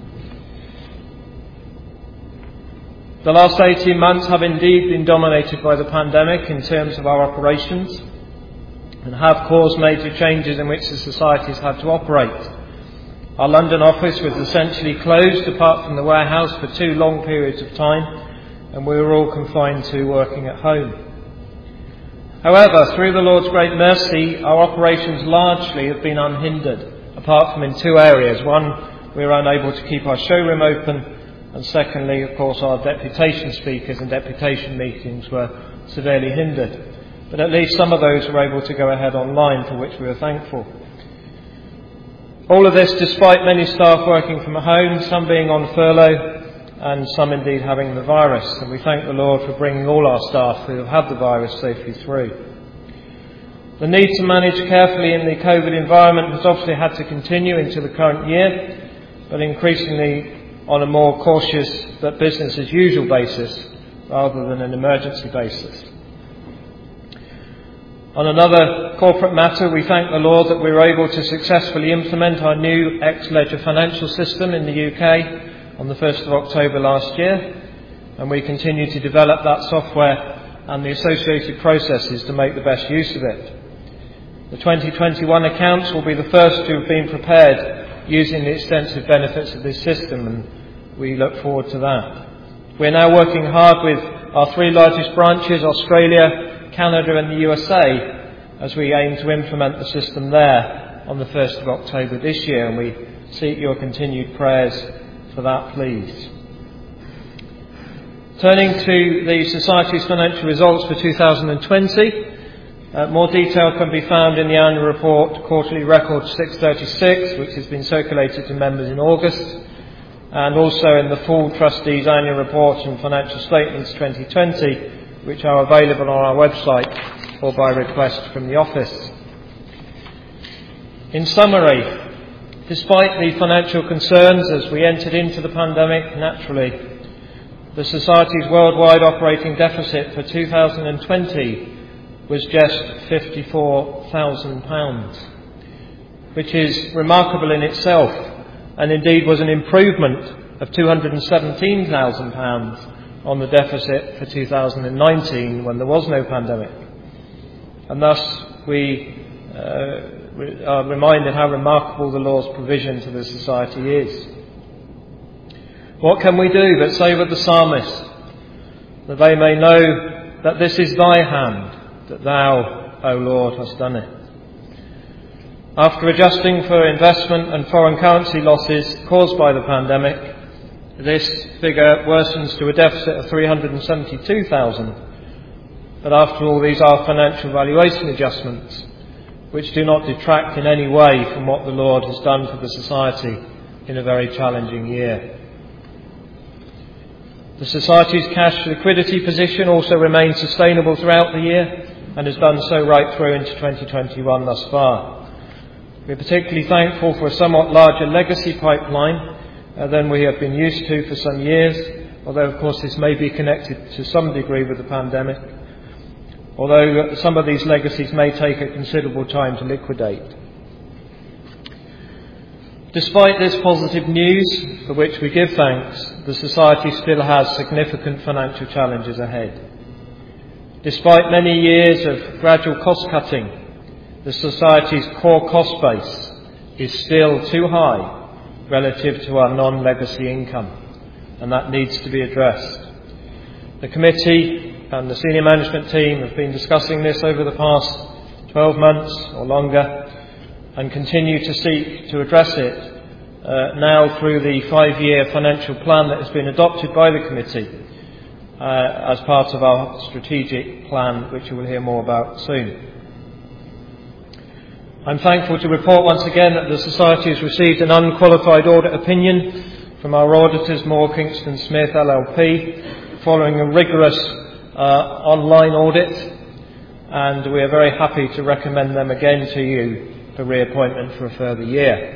The last eighteen months have indeed been dominated by the pandemic in terms of our operations, and have caused major changes in which the Society has had to operate. Our London office was essentially closed apart from the warehouse for two long periods of time, and we were all confined to working at home. However, through the Lord's great mercy, our operations largely have been unhindered, apart from in two areas. One, we were unable to keep our showroom open, and secondly, of course, our deputation speakers and deputation meetings were severely hindered. But at least some of those were able to go ahead online, for which we are thankful. All of this despite many staff working from home, some being on furlough, and some indeed having the virus. And we thank the Lord for bringing all our staff who have had the virus safely through. The need to manage carefully in the COVID environment has obviously had to continue into the current year, but increasingly on a more cautious but business as usual basis rather than an emergency basis. On another corporate matter, we thank the Lord that we were able to successfully implement our new X-Ledger financial system in the U K on the first of October last year, and we continue to develop that software and the associated processes to make the best use of it. The twenty twenty-one accounts will be the first to have been prepared using the extensive benefits of this system, and we look forward to that. We're now working hard with our three largest branches, Australia, Canada and the U S A, as we aim to implement the system there on the first of October this year, and we seek your continued prayers for that, please. Turning to the Society's financial results for two thousand twenty, uh, more detail can be found in the annual report, Quarterly Record six thirty-six, which has been circulated to members in August, and also in the full Trustees' Annual Report and Financial Statements twenty twenty, which are available on our website or by request from the office. In summary, despite the financial concerns as we entered into the pandemic, naturally, the Society's worldwide operating deficit for two thousand twenty was just fifty-four thousand pounds, which is remarkable in itself, and indeed was an improvement of two hundred seventeen thousand pounds on the deficit for two thousand nineteen, when there was no pandemic. And thus we uh, are reminded how remarkable the Lord's provision to the Society is. What can we do but say with the psalmist, that they may know that this is thy hand, that thou, O Lord, hast done it. After adjusting for investment and foreign currency losses caused by the pandemic, this figure worsens to a deficit of three hundred seventy-two thousand. But after all, these are financial valuation adjustments, which do not detract in any way from what the Lord has done for the Society in a very challenging year. The Society's cash liquidity position also remains sustainable throughout the year and has done so right through into twenty twenty-one thus far. We're particularly thankful for a somewhat larger legacy pipeline uh, than we have been used to for some years, although of course this may be connected to some degree with the pandemic, although some of these legacies may take a considerable time to liquidate. Despite this positive news, for which we give thanks, the Society still has significant financial challenges ahead. Despite many years of gradual cost cutting, the Society's core cost base is still too high relative to our non-legacy income, and that needs to be addressed. The committee and the senior management team have been discussing this over the past twelve months or longer, and continue to seek to address it uh, now through the five-year financial plan that has been adopted by the committee uh, as part of our strategic plan, which you will hear more about soon. I'm thankful to report once again that the Society has received an unqualified audit opinion from our auditors, Moore Kingston Smith L L P, following a rigorous uh, online audit, and we are very happy to recommend them again to you for reappointment for a further year.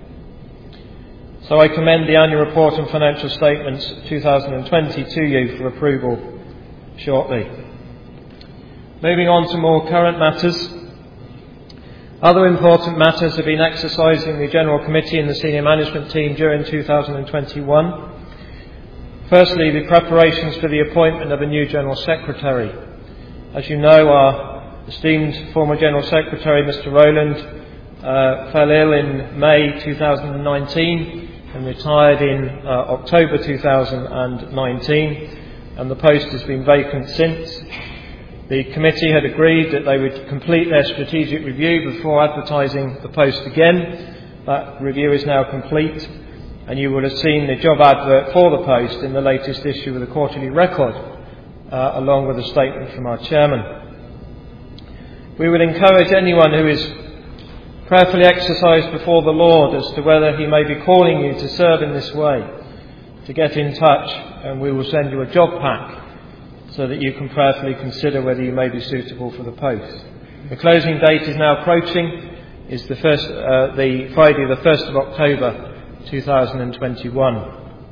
So I commend the annual report and financial statements two thousand twenty to you for approval shortly. Moving on to more current matters. Other important matters have been exercising the General Committee and the Senior Management Team during two thousand twenty-one. Firstly, the preparations for the appointment of a new General Secretary. As you know, our esteemed former General Secretary, Mister Rowland, uh, fell ill in May two thousand nineteen and retired in uh, October two thousand nineteen, and the post has been vacant since. The committee had agreed that they would complete their strategic review before advertising the post again. That review is now complete, and you will have seen the job advert for the post in the latest issue of the Quarterly Record, uh, along with a statement from our chairman. We would encourage anyone who is prayerfully exercised before the Lord as to whether he may be calling you to serve in this way, to get in touch, and we will send you a job pack so that you can prayerfully consider whether you may be suitable for the post. The closing date is now approaching. It's the first, uh, the Friday, the first of October, two thousand twenty-one.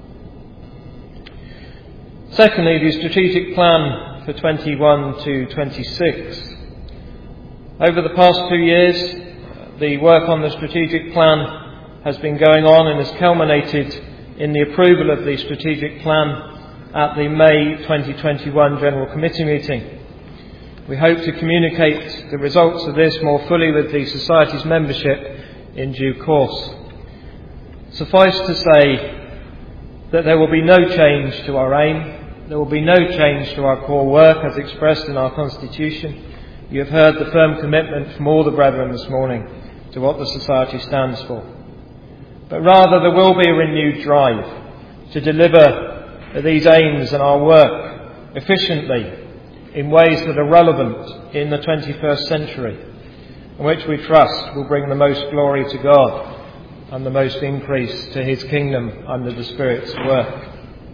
Secondly, the strategic plan for twenty-one to twenty-six. Over the past two years, the work on the strategic plan has been going on and has culminated in the approval of the strategic plan at the May twenty twenty-one General Committee meeting. We hope to communicate the results of this more fully with the Society's membership in due course. Suffice to say that there will be no change to our aim. There will be no change to our core work as expressed in our Constitution. You have heard the firm commitment from all the brethren this morning to what the Society stands for. But rather there will be a renewed drive to deliver these aims and our work efficiently in ways that are relevant in the twenty-first century, and which we trust will bring the most glory to God and the most increase to His kingdom under the Spirit's work.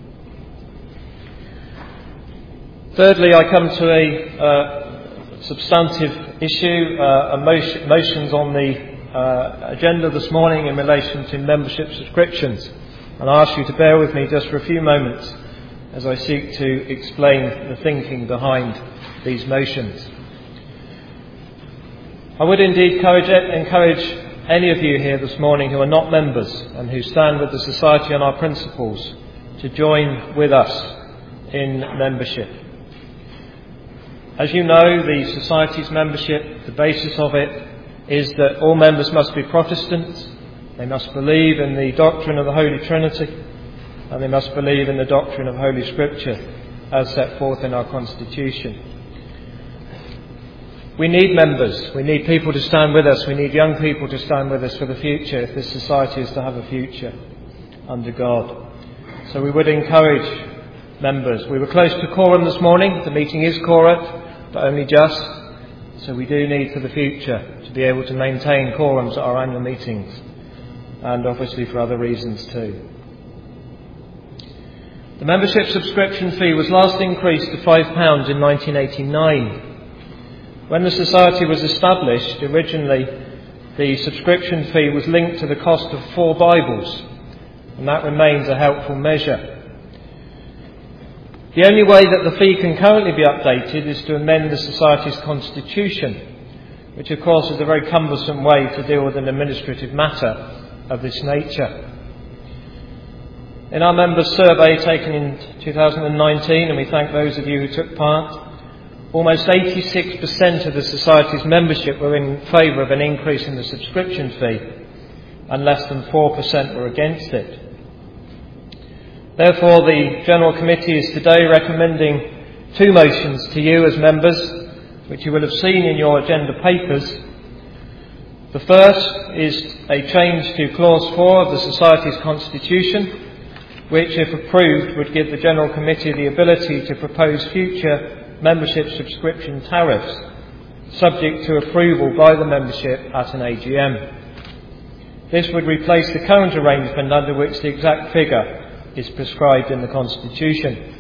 Thirdly, I come to a uh, substantive issue, uh, motion, motions on the uh, agenda this morning in relation to membership subscriptions. And I ask you to bear with me just for a few moments as I seek to explain the thinking behind these motions. I would indeed encourage, encourage any of you here this morning who are not members and who stand with the Society on our principles to join with us in membership. As you know, the Society's membership, the basis of it is that all members must be Protestants, they must believe in the doctrine of the Holy Trinity, and they must believe in the doctrine of Holy Scripture as set forth in our Constitution. We need members, we need people to stand with us, we need young people to stand with us for the future if this society is to have a future under God. So we would encourage members. We were close to quorum this morning, the meeting is quorate, but only just, so we do need for the future to be able to maintain quorums at our annual meetings, and obviously for other reasons too. The membership subscription fee was last increased to five pounds in nineteen eighty-nine. When the Society was established, originally the subscription fee was linked to the cost of four Bibles, and that remains a helpful measure. The only way that the fee can currently be updated is to amend the Society's Constitution, which of course is a very cumbersome way to deal with an administrative matter of this nature. In our members' survey taken in two thousand nineteen, and we thank those of you who took part, almost eighty-six percent of the Society's membership were in favour of an increase in the subscription fee, and less than four percent were against it. Therefore, the General Committee is today recommending two motions to you as members, which you will have seen in your agenda papers. The first is a change to Clause four of the Society's Constitution, which, if approved, would give the General Committee the ability to propose future membership subscription tariffs, subject to approval by the membership at an A G M. This would replace the current arrangement under which the exact figure is prescribed in the Constitution.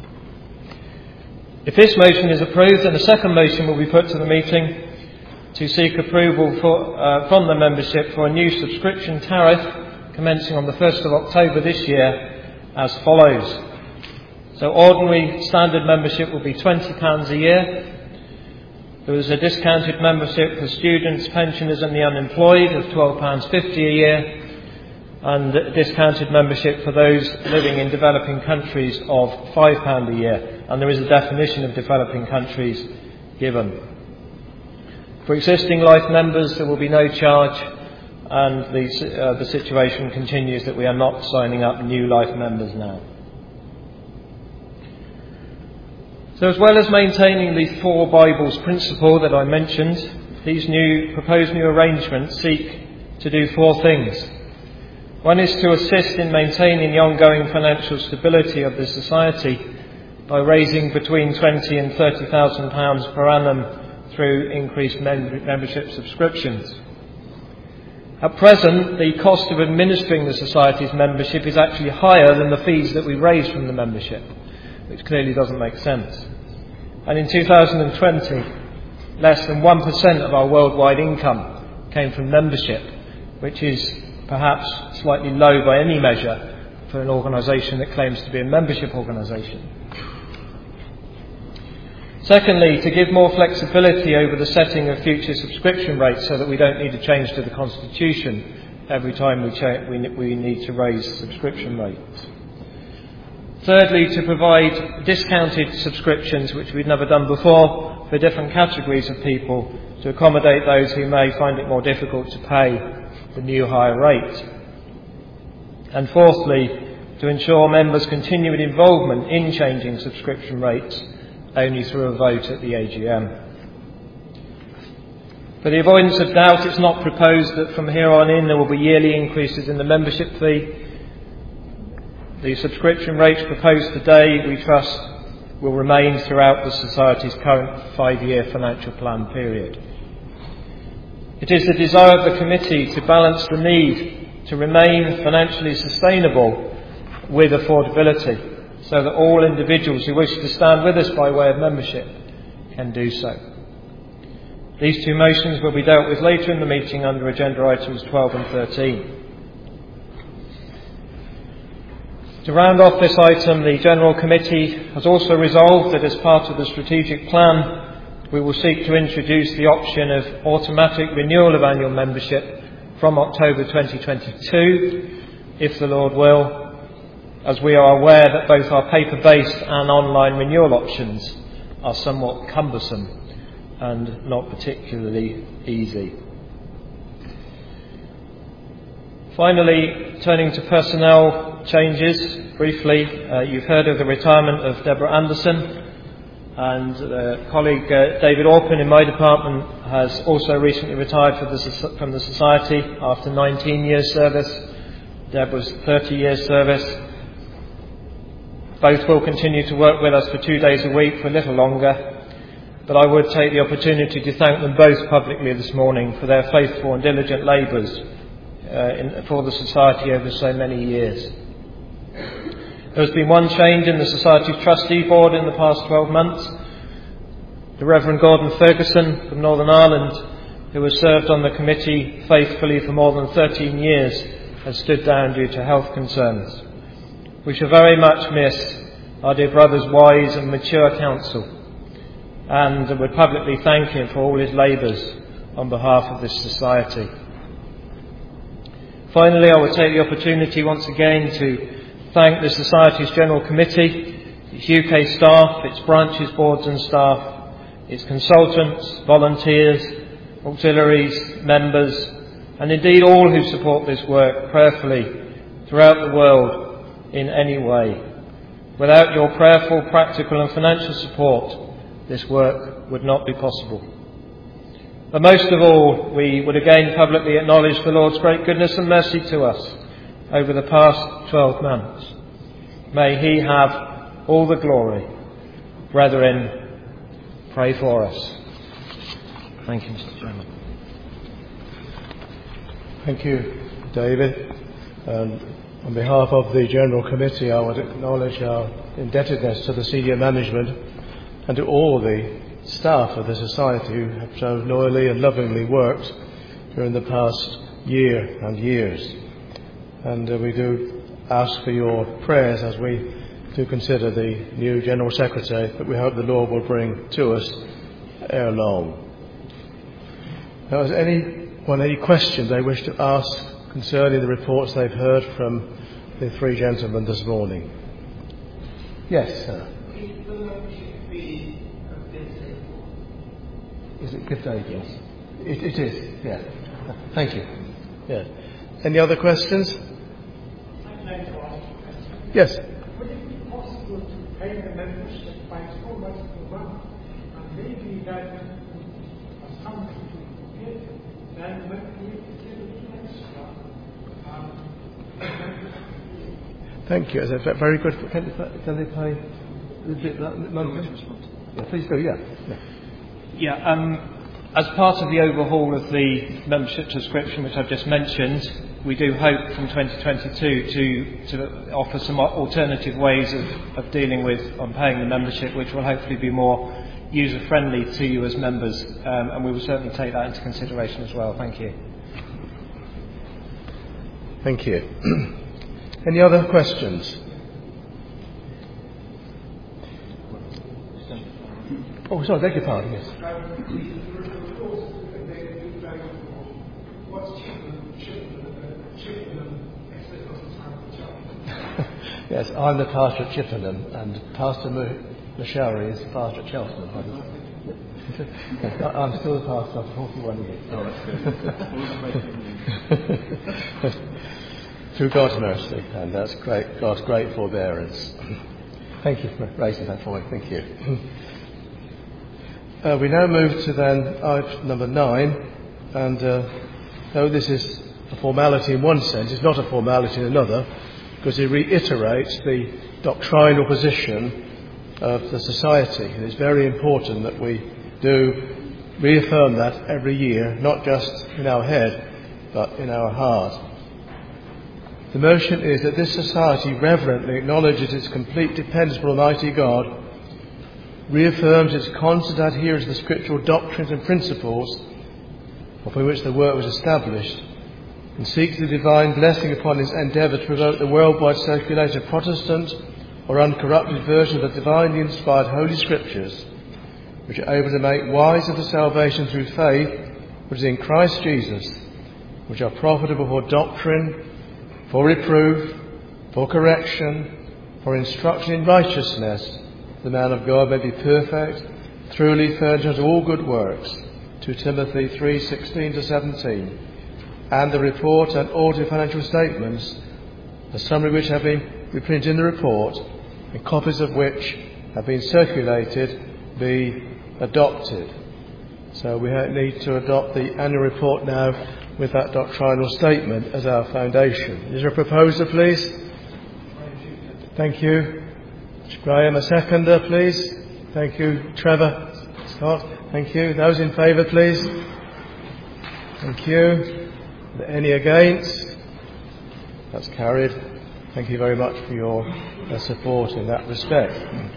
If this motion is approved, then a second motion will be put to the meeting to seek approval for, uh, from the membership for a new subscription tariff commencing on the first of October this year as follows. So ordinary standard membership will be twenty pounds a year. There is a discounted membership for students, pensioners and the unemployed of twelve pounds fifty a year, and a discounted membership for those living in developing countries of five pounds a year. And there is a definition of developing countries given. For existing life members there will be no charge, and the, uh, the situation continues that we are not signing up new life members now. So as well as maintaining the four Bibles principle that I mentioned, these new proposed new arrangements seek to do four things. One is to assist in maintaining the ongoing financial stability of the Society by raising between twenty and thirty thousand pounds per annum through increased mem- membership subscriptions. At present, the cost of administering the Society's membership is actually higher than the fees that we raise from the membership, which clearly doesn't make sense. And in two thousand twenty, less than one percent of our worldwide income came from membership, which is perhaps slightly low by any measure for an organisation that claims to be a membership organisation. Secondly, to give more flexibility over the setting of future subscription rates so that we don't need to change to the Constitution every time we, cha- we, we need to raise subscription rates. Thirdly, to provide discounted subscriptions, which we've never done before, for different categories of people to accommodate those who may find it more difficult to pay the new higher rate. And fourthly, to ensure members' continued involvement in changing subscription rates only through a vote at the A G M. For the avoidance of doubt, it's not proposed that from here on in there will be yearly increases in the membership fee. The subscription rates proposed today, we trust, will remain throughout the Society's current five-year financial plan period. It is the desire of the committee to balance the need to remain financially sustainable with affordability, so that all individuals who wish to stand with us by way of membership can do so. These two motions will be dealt with later in the meeting under agenda items twelve and thirteen. To round off this item, the General Committee has also resolved that as part of the strategic plan, we will seek to introduce the option of automatic renewal of annual membership from October twenty twenty-two, if the Lord will, as we are aware that both our paper-based and online renewal options are somewhat cumbersome and not particularly easy. Finally, turning to personnel changes, briefly, uh, you've heard of the retirement of Deborah Anderson, and uh, colleague uh, David Orpin in my department has also recently retired from the, from the Society after nineteen years service. Deborah's thirty years service. Both will continue to work with us for two days a week for a little longer, but I would take the opportunity to thank them both publicly this morning for their faithful and diligent labours uh, in, for the Society over so many years. There has been one change in the Society's trustee board in the past twelve months. The Reverend Gordon Ferguson from Northern Ireland, who has served on the committee faithfully for more than thirteen years, has stood down due to health concerns. We shall very much miss our dear brother's wise and mature counsel, and would publicly thank him for all his labours on behalf of this Society. Finally, I will take the opportunity once again to thank the Society's General Committee, its U K staff, its branches, boards and staff, its consultants, volunteers, auxiliaries, members, and indeed all who support this work prayerfully throughout the world in any way. Without your prayerful, practical and financial support, this work would not be possible. But most of all, we would again publicly acknowledge the Lord's great goodness and mercy to us over the past twelve months. May He have all the glory. Brethren, pray for us. Thank you, Mister Chairman. Thank you, David. And on behalf of the General Committee, I would acknowledge our indebtedness to the senior management and to all the staff of the Society who have so loyally and lovingly worked during the past year and years. And uh, we do ask for your prayers as we do consider the new General Secretary that we hope the Lord will bring to us ere long. Now, has anyone any questions they wish to ask concerning the reports they've heard from the three gentlemen this morning? Yes, sir. Is it gift aid? Yes. It, it is, yeah. Thank you. Yeah. Any other questions? I'd like to ask a question. Yes. Would it be possible to pay the membership by so much per month, and maybe that was something to give, then when we give extra, um, Thank you. That's very good. Can they, can they pay a bit monthly? Yeah, please do. Yeah. yeah. Yeah, um, As part of the overhaul of the membership subscription, which I've just mentioned, we do hope from twenty twenty-two to, to offer some alternative ways of, of dealing with on paying the membership, which will hopefully be more user-friendly to you as members, um, and we will certainly take that into consideration as well. Thank you. Thank you. Any other questions? Oh, sorry, beg your pardon, yes. Yes, I'm the pastor at Chippenham, and Pastor Mashari is the pastor at Cheltenham. I'm still the pastor after forty-one years. Oh, that's good. Through God's mercy, and that's great, God's great forbearance. Thank you for raising that for me. Thank you. Uh, we now move to then item number nine, and uh, though this is a formality in one sense, it's not a formality in another, because it reiterates the doctrinal position of the Society. And it's very important that we do reaffirm that every year, not just in our head, but in our heart. The motion is that this Society reverently acknowledges its complete dependence upon Almighty God, reaffirms its constant adherence to the scriptural doctrines and principles upon which the work was established, and seeks the divine blessing upon its endeavour to promote the worldwide circulation of Protestant or uncorrupted version of the divinely inspired Holy Scriptures, which are able to make wise unto salvation through faith, which is in Christ Jesus, which are profitable for doctrine, for reproof, for correction, for instruction in righteousness, the man of God may be perfect, truly furnished unto all good works. Second Timothy three sixteen to seventeen. And the report and order of financial statements, the summary of which have been reprinted in the report, and copies of which have been circulated, be adopted. So we need to adopt the annual report now with that doctrinal statement as our foundation. Is there a proposer, please? Thank you. Graham, a seconder, please. Thank you. Trevor, Scott, thank you. Those in favour, please. Thank you. Any against? That's carried. Thank you very much for your uh, support in that respect.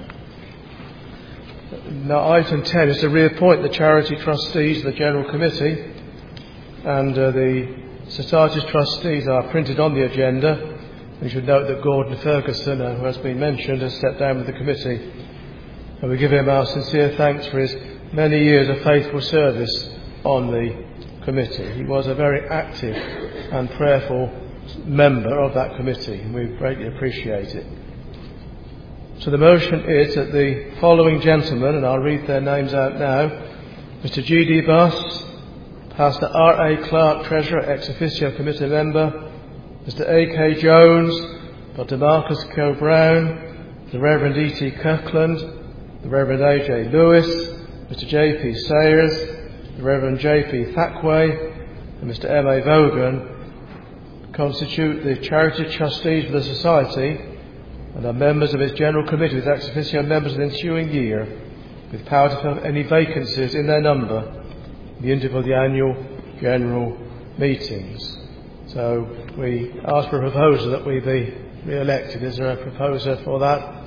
Now, item ten is to reappoint the charity trustees of the General Committee, and uh, the Society's trustees are printed on the agenda. We should note that Gordon Ferguson, uh, who has been mentioned, has stepped down with the committee, and we give him our sincere thanks for his many years of faithful service on the committee. He was a very active and prayerful member of that committee, and we greatly appreciate it. So the motion is that the following gentlemen, and I'll read their names out now: Mister G D Buss, Pastor R A Clark, Treasurer, ex officio committee member; Mister A K Jones, Doctor Marcus Coe Brown, the Reverend E T Kirkland, the Reverend A J Lewis, Mister J P Sayers, the Reverend J P Thackway, and Mister M A Vaughan constitute the charity trustees of the Society, and are members of its General Committee with ex officio members of the ensuing year, with power to fill any vacancies in their number in the interval of the annual General Meetings. So we ask for a proposer that we be re-elected. Is there a proposer for that?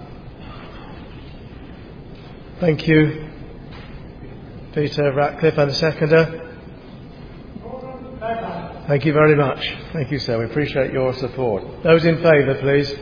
Thank you, Peter Ratcliffe, and the seconder. Thank you very much. Thank you, sir. We appreciate your support. Those in favour, please.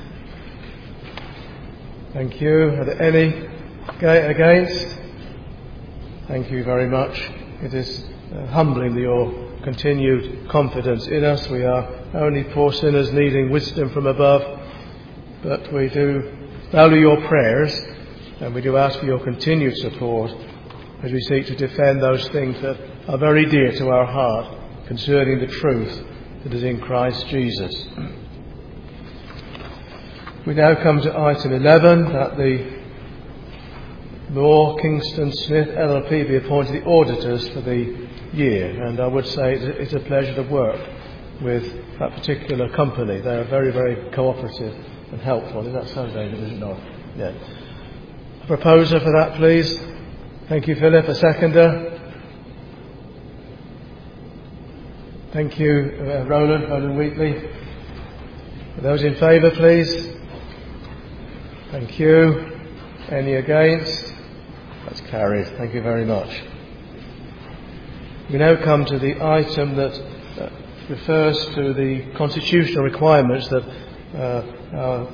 Thank you. Are there any against? Thank you very much. It is uh, humbling your continued confidence in us. We are only poor sinners needing wisdom from above, but we do value your prayers, and we do ask for your continued support as we seek to defend those things that are very dear to our heart concerning the truth that is in Christ Jesus. We now come to item eleven, that the Moore, Kingston, Smith L L P be appointed the auditors for the year, and I would say it's a pleasure to work with that particular company. They are very, very cooperative and helpful. Is that so, David? Is it not? Yeah. A proposer for that, please. Thank you, Philip. A seconder. Thank you, uh, Roland, Roland Wheatley. Those in favour, please. Thank you. Any against? That's carried. Thank you very much. We now come to the item that uh, refers to the constitutional requirements that uh, our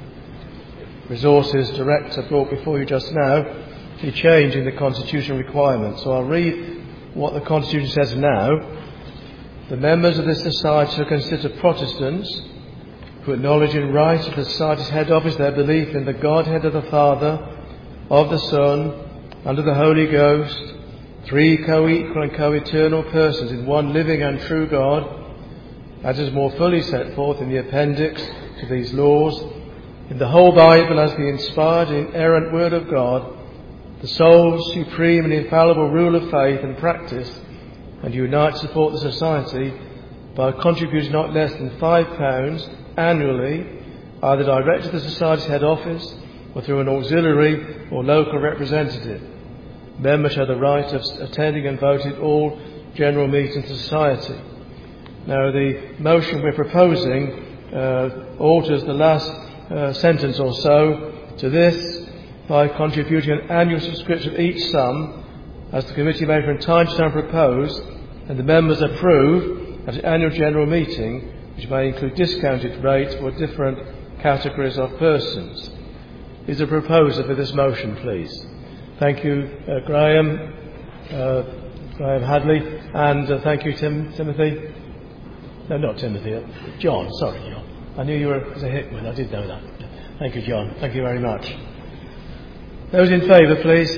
Resources Director brought before you just now, the change in the constitutional requirements. So I'll read what the Constitution says now. The members of this society are considered Protestants who acknowledge in right of the Society's head office their belief in the Godhead of the Father, of the Son, and of the Holy Ghost, three co-equal and co-eternal persons in one living and true God, as is more fully set forth in the appendix to these laws, in the whole Bible as the inspired and inerrant Word of God, the sole, supreme and infallible rule of faith and practice, and unite to support the Society by a contribution not less than five pounds annually, either direct to the Society's head office or through an auxiliary or local representative. Members have the right of attending and voting all general meetings of the Society. Now, the motion we're proposing uh, alters the last uh, sentence or so to this by contributing an annual subscription of each sum, as the committee may from time to time propose, and the members approve at the annual general meeting, which may include discounted rates for different categories of persons. Is a proposer for this motion, please? Thank you, uh, Graham, uh, Graham Hadley, and uh, thank you, Tim, Timothy. No, not Timothy, uh, John, sorry, John. I knew you were as a Hickman, I did know that. Thank you, John. Thank you very much. Those in favour, please.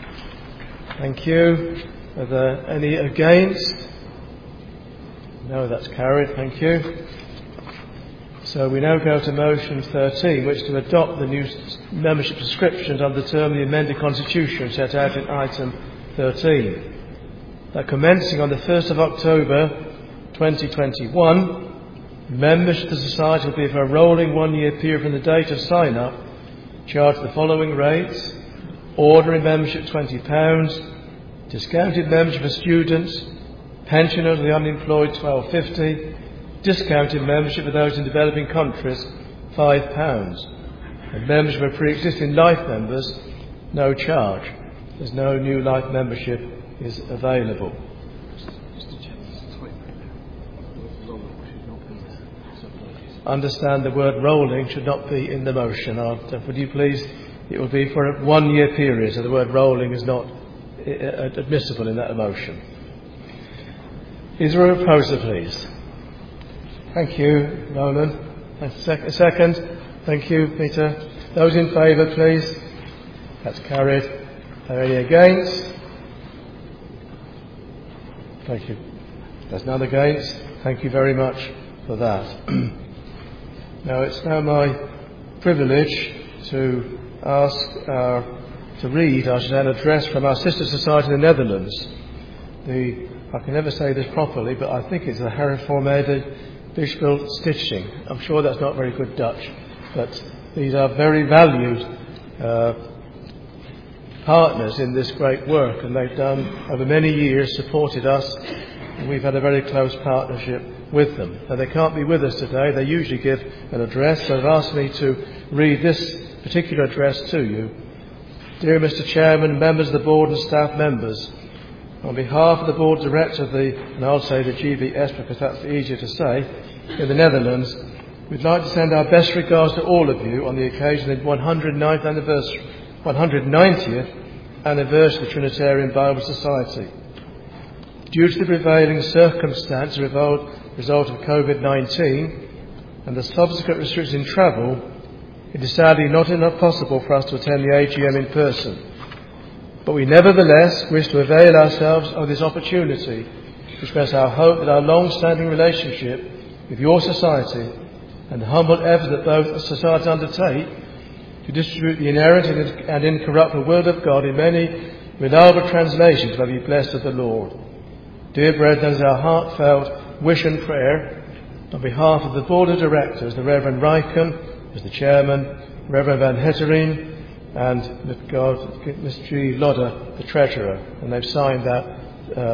Thank you. Are there any against? No, that's carried. Thank you. So we now go to motion thirteen, which is to adopt the new membership prescriptions under the term of the amended constitution set out in item thirteen. That commencing on the first of October twenty twenty-one, membership of the Society will be for a rolling one-year period from the date of sign-up, charged the following rates: ordinary membership twenty pounds, discounted membership for students, pensioners of the unemployed twelve pounds fifty, discounted membership for those in developing countries five pounds, and membership for pre-existing life members no charge. There's no new life membership is available. Understand the word rolling should not be in the motion. I'll, would you please? It will be for a one-year period, so the word rolling is not admissible in that motion. Is there a proposer, please? Thank you, Roland. A second. Thank you, Peter. Those in favour, please. That's carried. Are there any against? Thank you. There's none against. Thank you very much for that. Now, it's now my privilege to ask our, to read, I should say, an address from our sister society in the Netherlands. The, I can never say this properly, but I think it's the Hervormede Bisschop Stichting. I'm sure that's not very good Dutch, but these are very valued uh, partners in this great work, and they've done, over many years, supported us, and we've had a very close partnership with them. Now, they can't be with us today. They usually give an address, so they've asked me to read this particular address to you. Dear Mister Chairman, members of the board and staff members, on behalf of the board director of the, and I'll say the G B S because that's easier to say, in the Netherlands, we'd like to send our best regards to all of you on the occasion of the one hundred ninetieth anniversary, one hundred ninetieth anniversary of the Trinitarian Bible Society. Due to the prevailing circumstance, the result of COVID nineteen and the subsequent restrictions in travel, it is sadly not enough possible for us to attend the A G M in person. But we nevertheless wish to avail ourselves of this opportunity to express our hope that our long-standing relationship with your society and the humble effort that both societies undertake to distribute the inerrant and incorruptible Word of God in many reliable translations may be blessed of the Lord. Dear brethren, as our heartfelt wish and prayer, on behalf of the Board of Directors, the Reverend Ryken, as the Chairman, Reverend Van Hetterien, and Mister G. Lodder, the Treasurer, and they've signed that uh,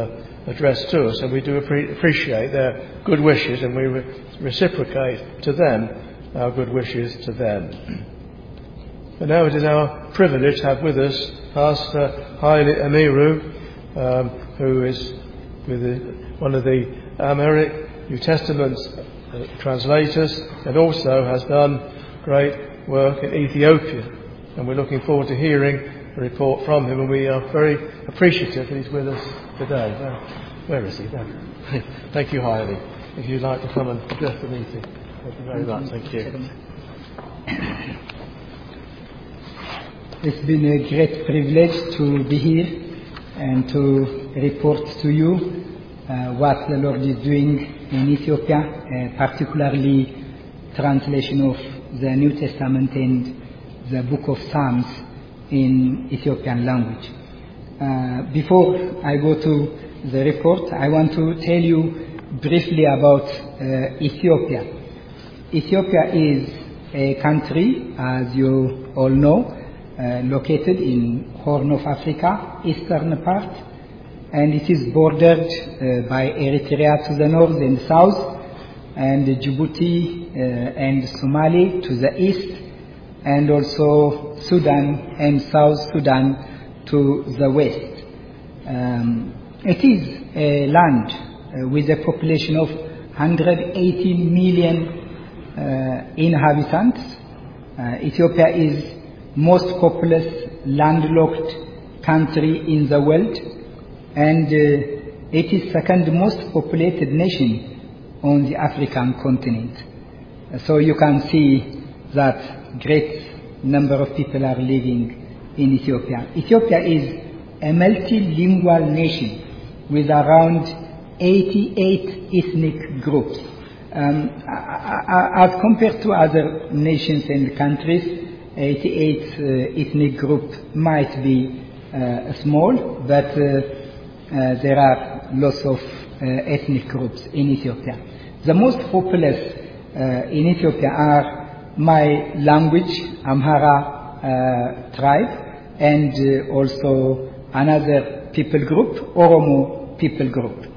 addressed to us, and we do appre- appreciate their good wishes, and we re- reciprocate to them our good wishes to them. But now it is our privilege to have with us Pastor Haile Amiru, um, who is with the, one of the Amharic New Testament uh, translators, and also has done great work in Ethiopia. And we're looking forward to hearing a report from him, and we are very appreciative that he's with us today. Now, where is he? There. Thank you, Haile. If you'd like to come and address the meeting. Thank you very much. Thank you. It's been a great privilege to be here and to report to you uh, what the Lord is doing in Ethiopia, uh, particularly translation of the New Testament and the Book of Psalms in Ethiopian language. Uh, before I go to the report, I want to tell you briefly about uh, Ethiopia. Ethiopia is a country, as you all know, uh, located in Horn of Africa, eastern part, and it is bordered uh, by Eritrea to the north and south, and Djibouti uh, and Somali to the east, and also Sudan and South Sudan to the west. Um, it is a land uh, with a population of one hundred eighty million uh, inhabitants. Uh, Ethiopia is most populous landlocked country in the world, and uh, it is second most populated nation on the African continent. Uh, so you can see that great number of people are living in Ethiopia. Ethiopia is a multilingual nation with around eighty-eight ethnic groups. Um, as compared to other nations and countries, eighty-eight uh, ethnic groups might be uh, small, but uh, uh, there are lots of uh, ethnic groups in Ethiopia. The most populous uh, in Ethiopia are my language, Amhara uh, tribe, and uh, also another people group, Oromo people group.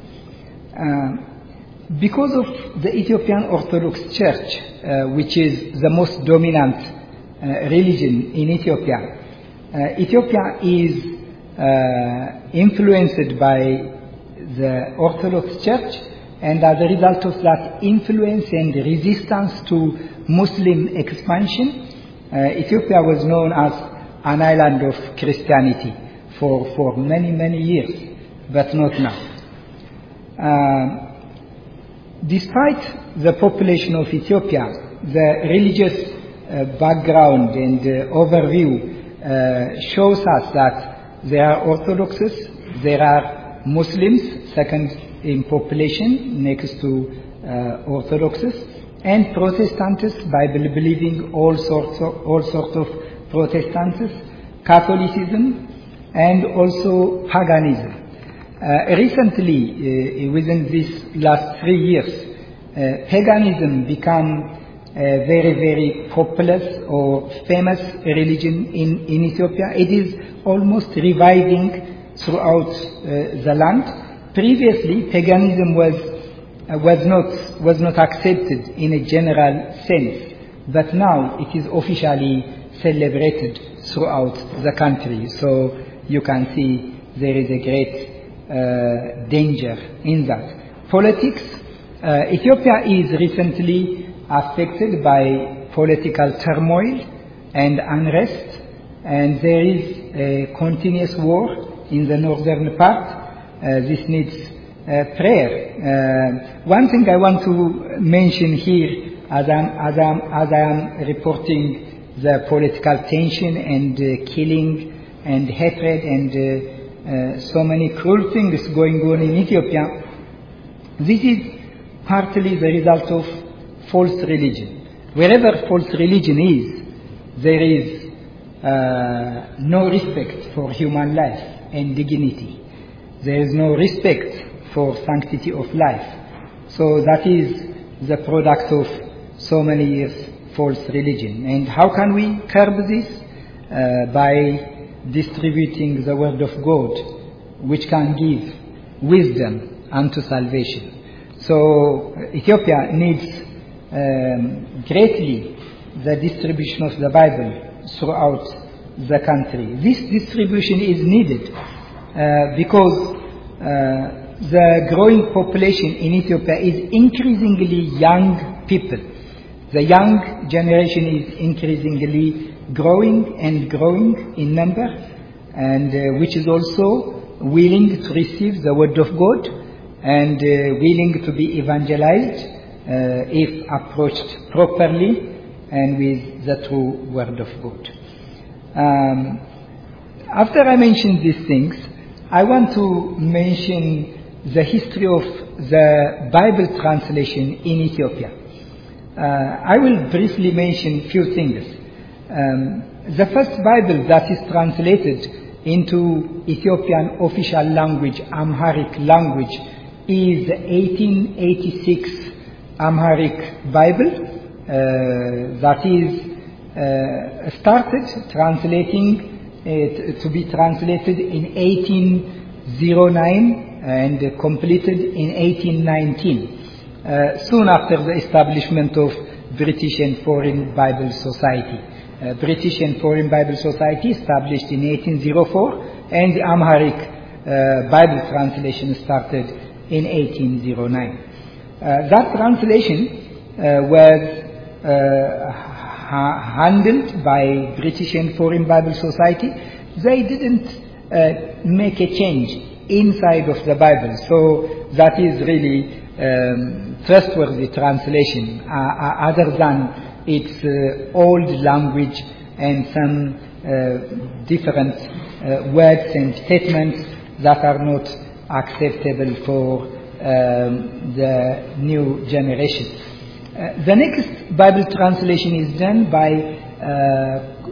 Uh, because of the Ethiopian Orthodox Church, uh, which is the most dominant uh, religion in Ethiopia, uh, Ethiopia is uh, influenced by the Orthodox Church, and as a result of that influence and resistance to Muslim expansion, uh, Ethiopia was known as an island of Christianity for, for many, many years, but not now. Uh, despite the population of Ethiopia, the religious uh, background and uh, overview uh, shows us that there are Orthodoxes, there are Muslims, second in population next to uh, Orthodoxes, and Protestants, Bible believing, all sorts of, all sorts of Protestants, Catholicism, and also paganism. Uh, recently, uh, within these last three years, uh, paganism became a very, very popular or famous religion in, in Ethiopia. It is almost reviving throughout uh, the land. Previously, paganism was uh, was not was not accepted in a general sense, but now it is officially celebrated throughout the country. So you can see there is a great uh, danger in that. Politics. Uh, Ethiopia is recently affected by political turmoil and unrest, and there is a continuous war in the northern part. Uh, this needs uh, prayer. Uh, one thing I want to mention here, as I'm, as I'm, as I am reporting the political tension and uh, killing and hatred and uh, uh, so many cruel things going on in Ethiopia, this is partly the result of false religion. Wherever false religion is, there is uh, no respect for human life and dignity. There is no respect for sanctity of life. So that is the product of so many years false religion. And how can we curb this? Uh, by distributing the word of God, which can give wisdom unto salvation. So Ethiopia needs um, greatly the distribution of the Bible throughout the country. This distribution is needed uh, because uh, the growing population in Ethiopia is increasingly young people. The young generation is increasingly growing and growing in number, and uh, which is also willing to receive the word of God and uh, willing to be evangelized uh, if approached properly and with the true word of God. Um, after I mention these things, I want to mention the history of the Bible translation in Ethiopia. Uh, I will briefly mention a few things. Um, the first Bible that is translated into Ethiopian official language, Amharic language, is the eighteen eighty-six Amharic Bible uh, that is uh, started translating it to be translated in eighteen oh nine and completed in eighteen nineteen. Uh, soon after the establishment of British and Foreign Bible Society. Uh, British and Foreign Bible Society established in eighteen oh four, and the Amharic uh, Bible translation started in eighteen oh nine. Uh, that translation uh, was uh, ha- handled by British and Foreign Bible Society. They didn't uh, make a change inside of the Bible, so that is really Um, trustworthy translation uh, uh, other than its uh, old language and some uh, different uh, words and statements that are not acceptable for um, the new generation. Uh, the next Bible translation is done by uh,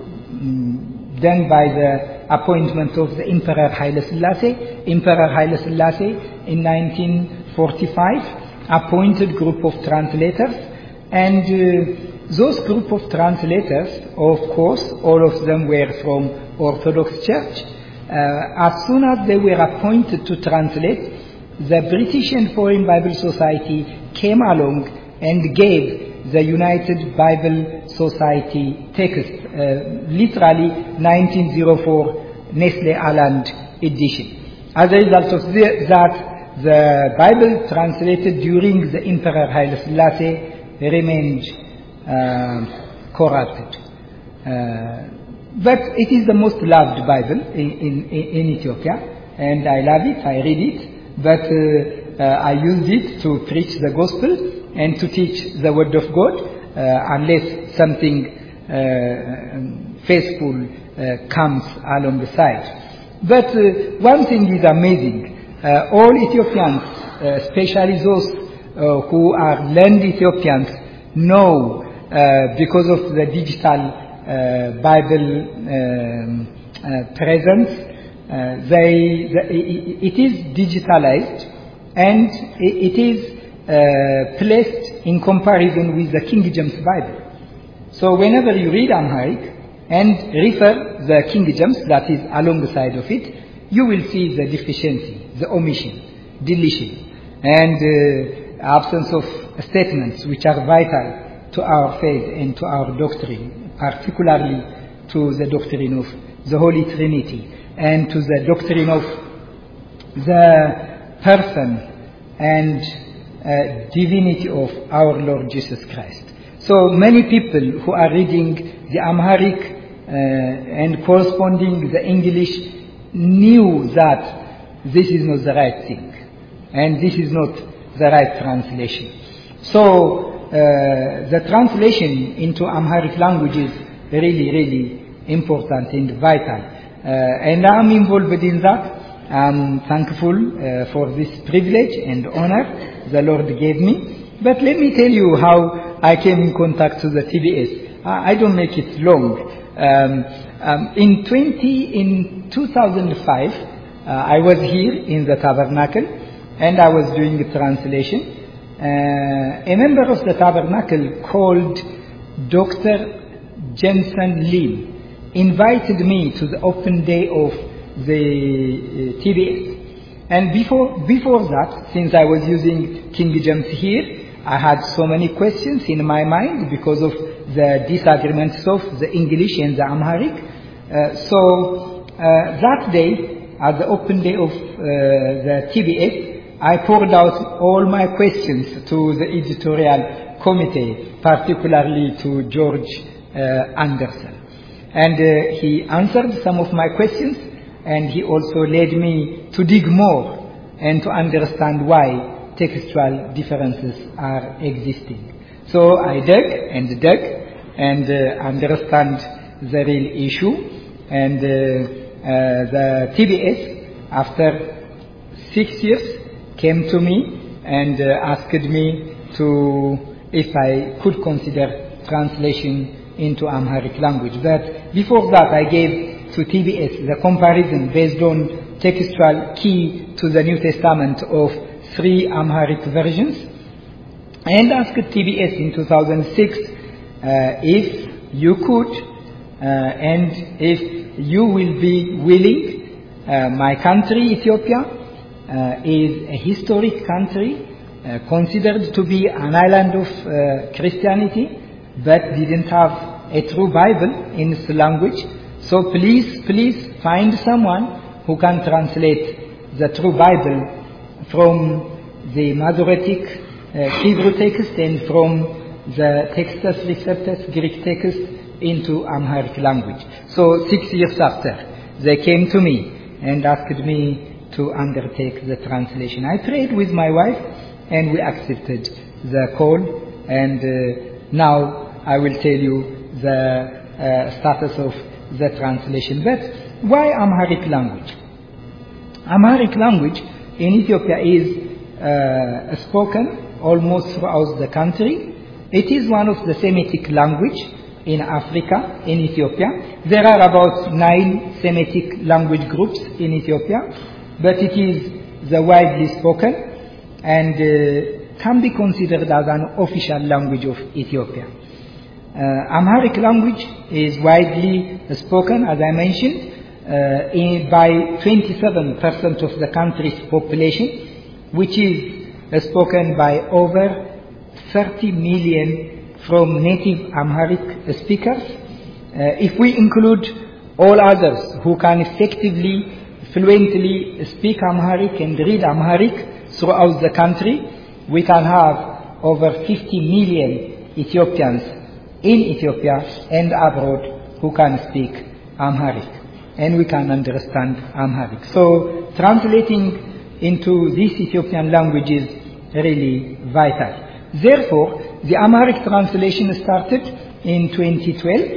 done by the appointment of the Emperor Haile Selassie. Emperor Haile Selassie in nineteen forty-five appointed group of translators, and uh, those group of translators, of course, all of them were from Orthodox Church. Uh, as soon as they were appointed to translate, the British and Foreign Bible Society came along and gave the United Bible Society text, uh, literally nineteen oh four Nestle Aland edition. As a result of the, that, the Bible translated during the Emperor Haile Selassie remained uh, corrupted. Uh, but it is the most loved Bible in, in, in Ethiopia, and I love it, I read it, but uh, uh, I use it to preach the gospel and to teach the word of God, uh, unless something uh, faithful uh, comes along the side. But uh, one thing is amazing. Uh, all Ethiopians, uh, especially those uh, who are learned Ethiopians, know uh, because of the digital uh, Bible um, uh, presence, uh, they, the, it is digitalized and it is uh, placed in comparison with the King James Bible. So whenever you read Amharic and refer the King James that is alongside of it, you will see the deficiency, the omission, deletion, and uh, absence of statements which are vital to our faith and to our doctrine, particularly to the doctrine of the Holy Trinity and to the doctrine of the person and uh, divinity of our Lord Jesus Christ. So many people who are reading the Amharic uh, and corresponding the English knew that this is not the right thing and this is not the right translation. So uh, the translation into Amharic language is really, really important and vital. Uh, and I'm involved in that. I'm thankful uh, for this privilege and honor the Lord gave me. But let me tell you how I came in contact with the T B S. I, I don't make it long. Um, um, in twenty in two thousand five, uh, I was here in the Tabernacle and I was doing a translation. Uh, a member of the Tabernacle called Doctor Jensen Lim invited me to the open day of the uh, T B S. And before, before that, since I was using King James here, I had so many questions in my mind because of the disagreements of the English and the Amharic. Uh, so uh, that day, at the open day of uh, the T B S, I poured out all my questions to the editorial committee, particularly to George uh, Anderson. And uh, he answered some of my questions, and he also led me to dig more and to understand why textual differences are existing. So I dug and dug and uh, understand the real issue. And uh, uh, the T B S, after six years, came to me and uh, asked me to if I could consider translation into Amharic language. But before that, I gave to T B S the comparison based on textual key to the New Testament of three Amharic versions, and asked T B S in two thousand six uh, if you could uh, and if you will be willing. Uh, my country, Ethiopia, uh, is a historic country, uh, considered to be an island of uh, Christianity, but didn't have a true Bible in its language. So please, please find someone who can translate the true Bible from the Masoretic uh, Hebrew text and from the Textus Receptus Greek text into Amharic language. So six years after, they came to me and asked me to undertake the translation. I prayed with my wife and we accepted the call, and uh, now I will tell you the uh, status of the translation. But why Amharic language? Amharic language in Ethiopia is uh, spoken almost throughout the country. It is one of the Semitic language in Africa, in Ethiopia. There are about nine Semitic language groups in Ethiopia, but it is the widely spoken and uh, can be considered as an official language of Ethiopia. Uh, Amharic language is widely spoken, as I mentioned, uh, in, by twenty-seven percent of the country's population, which is uh, spoken by over thirty million from native Amharic speakers. Uh, if we include all others who can effectively, fluently speak Amharic and read Amharic throughout the country, we can have over fifty million Ethiopians in Ethiopia and abroad who can speak Amharic, and we can understand Amharic. So translating into this Ethiopian language is really vital. Therefore, the Amharic translation started in twenty twelve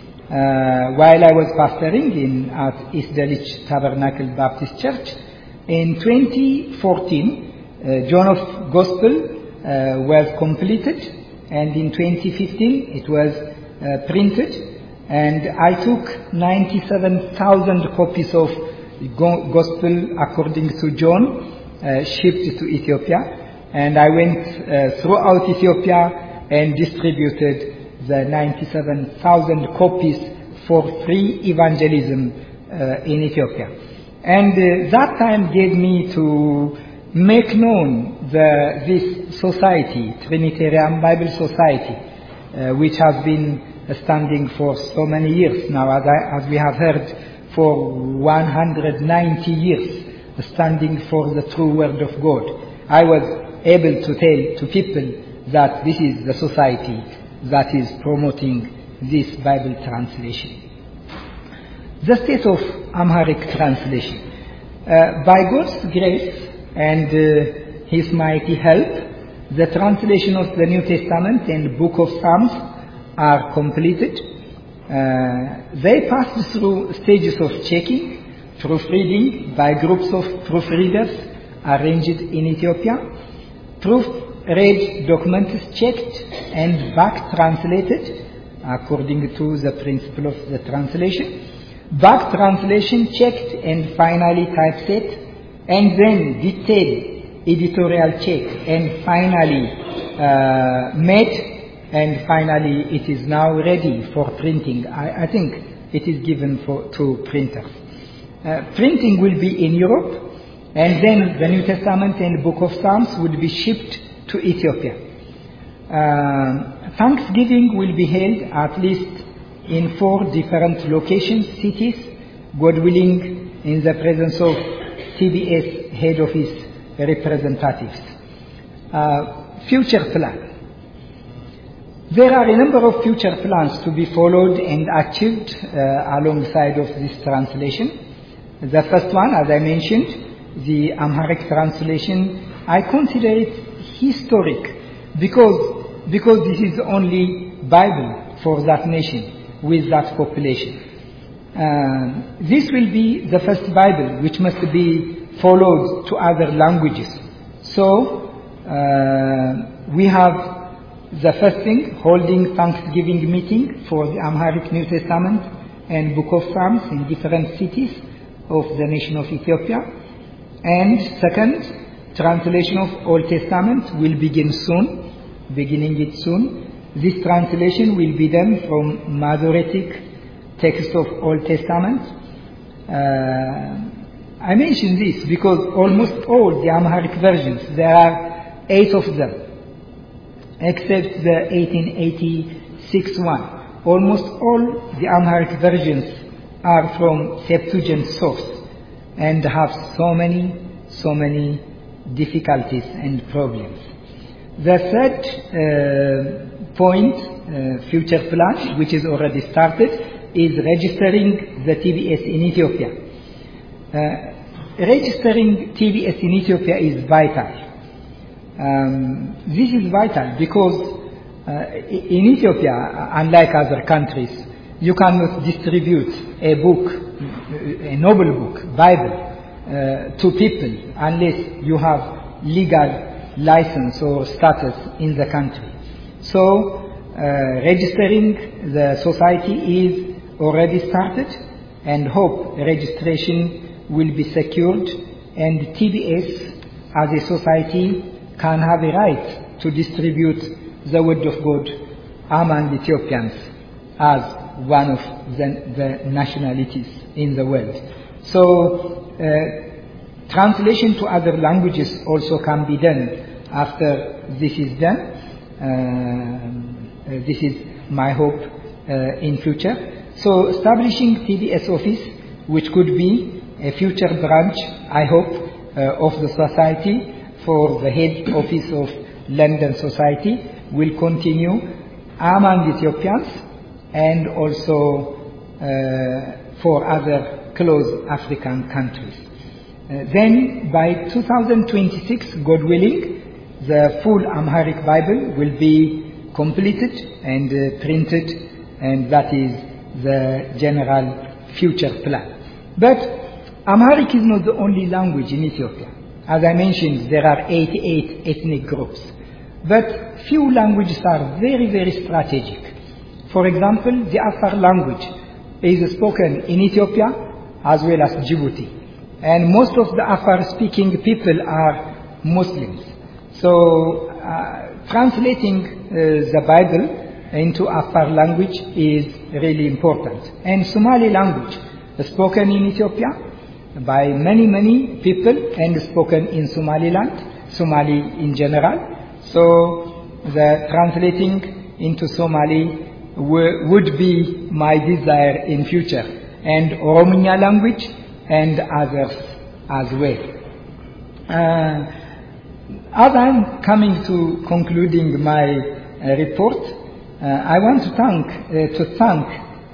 uh, while I was pastoring in at East Dulwich Tabernacle Baptist Church. In twenty fourteen, uh, John of Gospel uh, was completed, and in twenty fifteen it was uh, printed, and I took ninety-seven thousand copies of Gospel according to John, uh, shipped to Ethiopia. And I went uh, throughout Ethiopia and distributed the ninety-seven thousand copies for free evangelism uh, in Ethiopia. And uh, that time gave me to make known the, this society, Trinitarian Bible Society, uh, which has been standing for so many years now, as, I, as we have heard, for one hundred ninety years, standing for the true Word of God. I was able to tell to people that this is the society that is promoting this Bible translation. The state of Amharic translation. Uh, by God's grace and uh, His mighty help, the translation of the New Testament and Book of Psalms are completed. Uh, they passed through stages of checking, proofreading by groups of proofreaders arranged in Ethiopia, proofread documents checked and back translated according to the principle of the translation, back translation checked and finally typeset, and then detailed editorial check and finally uh, made, and finally it is now ready for printing. I, I think it is given for, to printers. Uh, printing will be in Europe, And then the New Testament and Book of Psalms would be shipped to Ethiopia. Uh, Thanksgiving will be held at least in four different locations, cities, God willing, in the presence of T B S head office representatives. Uh, future plan. There are a number of future plans to be followed and achieved uh, alongside of this translation. The first one, as I mentioned, the Amharic translation, I consider it historic because, because this is the only Bible for that nation with that population. Uh, this will be the first Bible which must be followed to other languages. So, uh, we have the first thing, holding Thanksgiving meeting for the Amharic New Testament and Book of Psalms in different cities of the nation of Ethiopia. And second, translation of Old Testament will begin soon, beginning it soon. This translation will be done from Masoretic text of Old Testament. Uh, I mention this because almost all the Amharic versions, there are eight of them, except the eighteen eighty-six one. Almost all the Amharic versions are from Septuagint source and have so many, so many difficulties and problems. The third uh, point, uh, future plan, which is already started, is registering the T B S in Ethiopia. Uh, registering T B S in Ethiopia is vital. Um, this is vital because uh, in Ethiopia, unlike other countries, you cannot distribute a book, a noble book, Bible, uh, to people unless you have legal license or status in the country. So, uh, registering the society is already started, and hope registration will be secured, and T B S as a society can have a right to distribute the word of God among Ethiopians as one of the, the nationalities in the world. So, uh, translation to other languages also can be done after this is done. Uh, uh, this is my hope uh, in future. So, establishing T B S office, which could be a future branch, I hope, uh, of the society for the head office of London Society, will continue among Ethiopians and also uh, for other close African countries. Uh, then by two thousand twenty-six, God willing, the full Amharic Bible will be completed and uh, printed, and that is the general future plan. But Amharic is not the only language in Ethiopia. As I mentioned, there are eighty-eight ethnic groups. But few languages are very, very strategic. For example, the Afar language is spoken in Ethiopia as well as Djibouti. And most of the Afar-speaking people are Muslims. So, uh, translating uh, the Bible into Afar language is really important. And Somali language is spoken in Ethiopia by many, many people and spoken in Somaliland, Somali in general. So, the translating into Somali w- would be my desire in future, and Oromiya language and others as well. Uh, as I'm coming to concluding my uh, report, uh, I want to thank uh, to thank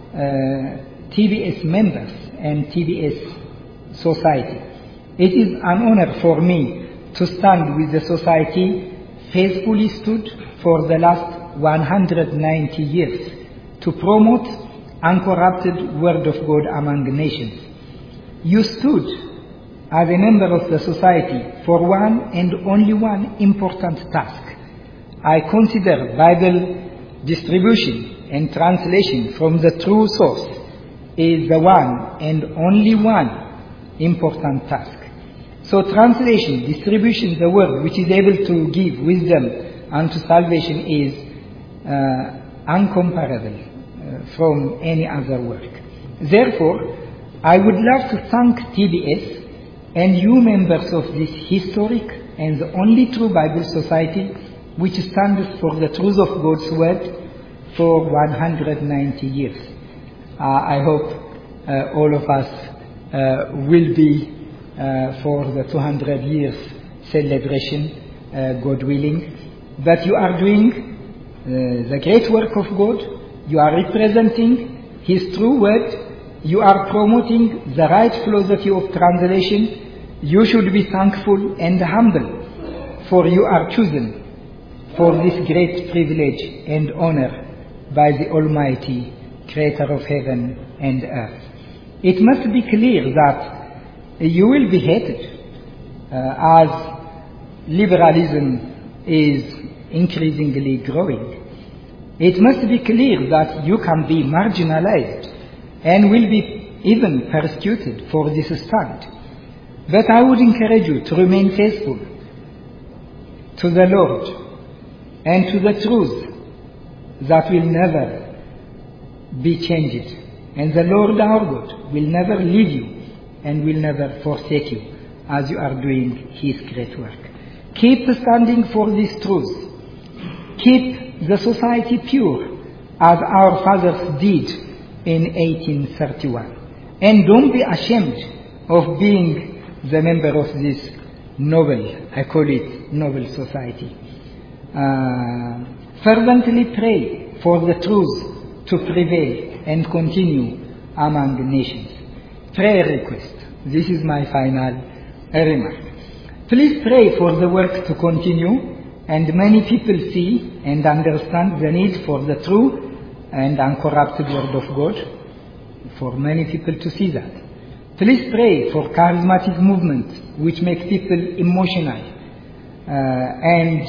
uh, T B S members and T B S society. It is an honor for me to stand with the society faithfully stood for the last one hundred ninety years to promote uncorrupted word of God among nations. You stood as a member of the society for one and only one important task. I consider Bible distribution and translation from the true source is the one and only one important task. So translation, distribution, the word which is able to give wisdom unto salvation is uh, uncomparable uh, from any other work. Therefore, I would love to thank T B S and you members of this historic and the only true Bible Society, which stands for the truth of God's Word for one hundred ninety years. Uh, I hope uh, all of us uh, will be uh, for the two hundred years celebration, uh, God willing. But you are doing uh, the great work of God. You are representing His true Word. You are promoting the right philosophy of translation. You should be thankful and humble, for you are chosen for this great privilege and honor by the Almighty, Creator of heaven and earth. It must be clear that you will be hated uh, as liberalism is increasingly growing. It must be clear that you can be marginalized and will be even persecuted for this stand. But I would encourage you to remain faithful to the Lord and to the truth that will never be changed. And the Lord our God will never leave you and will never forsake you as you are doing His great work. Keep standing for this truth. Keep the society pure as our fathers did in eighteen thirty-one. And don't be ashamed of being the member of this noble, I call it noble society. Uh, fervently pray for the truth to prevail and continue among nations. Prayer request. This is my final remark. Please pray for the work to continue, and many people see and understand the need for the true and uncorrupted Word of God, for many people to see that. Please pray for charismatic movements which make people emotional uh, and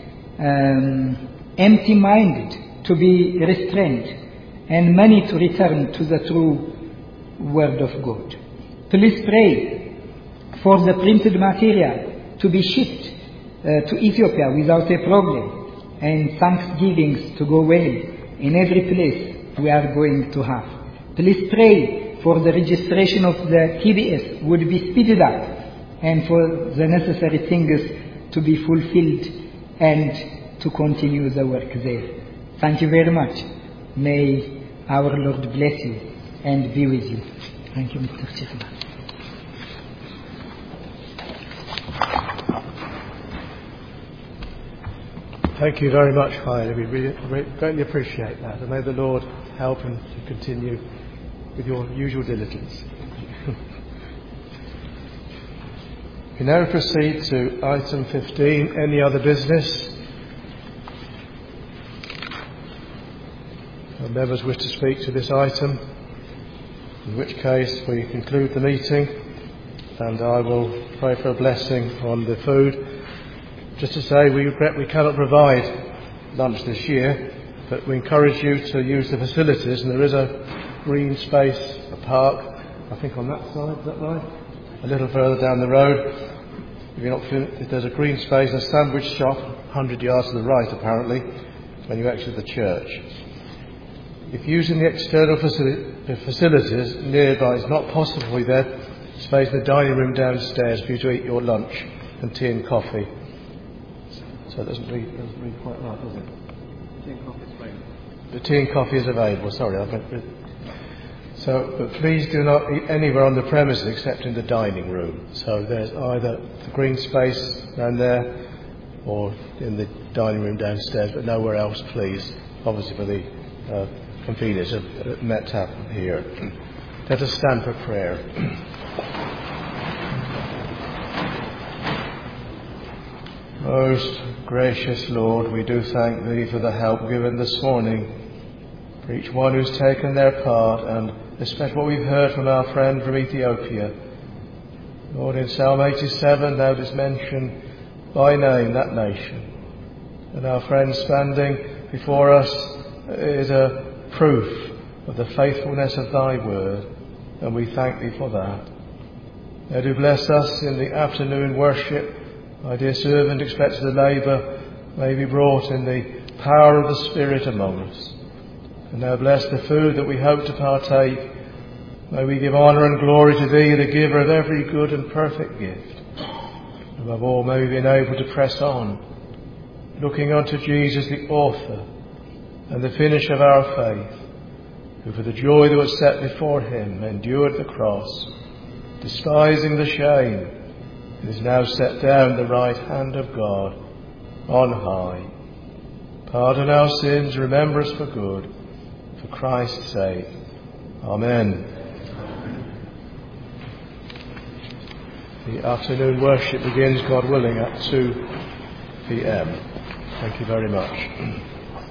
um, empty-minded to be restrained, and many to return to the true Word of God. Please pray for the printed material to be shipped uh, to Ethiopia without a problem, and thanksgivings to go well in every place we are going to have. Please pray for the registration of the T B S would be speeded up, and for the necessary things to be fulfilled and to continue the work there. Thank you very much. May our Lord bless you and be with you. Thank you, Mister Chairman. Thank you very much, Father. We really, really greatly appreciate that. And may the Lord help him to continue with your usual diligence. We now proceed to item fifteen, any other business. Our members wish to speak to this item, in which case we conclude the meeting, and I will pray for a blessing on the food. Just to say, we regret we cannot provide lunch this year, but we encourage you to use the facilities, and there is a green space, a park, I think on that side, is that right? A little further down the road. If you're not feeling, if there's a green space, a sandwich shop, one hundred yards to the right apparently, when you exit the church. If using the external facil- facilities nearby is not possible for you there, space in the dining room downstairs for you to eat your lunch and tea and coffee. So it doesn't read, doesn't read quite right, does it? Tea and coffee is available. The tea and coffee is available, sorry. I've been, so, but please do not eat anywhere on the premises except in the dining room. So there's either the green space down there or in the dining room downstairs, but nowhere else, please. Obviously for the uh, convenience of uh, Metap here. Let us stand for prayer. Most gracious Lord, we do thank Thee for the help given this morning, for each one who's taken their part, and especially what we've heard from our friend from Ethiopia. Lord, in Psalm eighty-seven Thou didst mention by name that nation, and our friend standing before us is a proof of the faithfulness of Thy word, and we thank Thee for that. Now do bless us in the afternoon worship. My dear servant expects the labour may be brought in the power of the Spirit among us. And now bless the food that we hope to partake, May we give honour and glory to Thee, the giver of every good and perfect gift. Above all, may we be enabled to press on, looking unto Jesus, the author and the finisher of our faith, who for the joy that was set before Him endured the cross, despising the shame, and is now set down at the right hand of God on high. Pardon our sins, remember us for good, for Christ's sake. Amen. The afternoon worship begins, God willing, at two p.m. Thank you very much.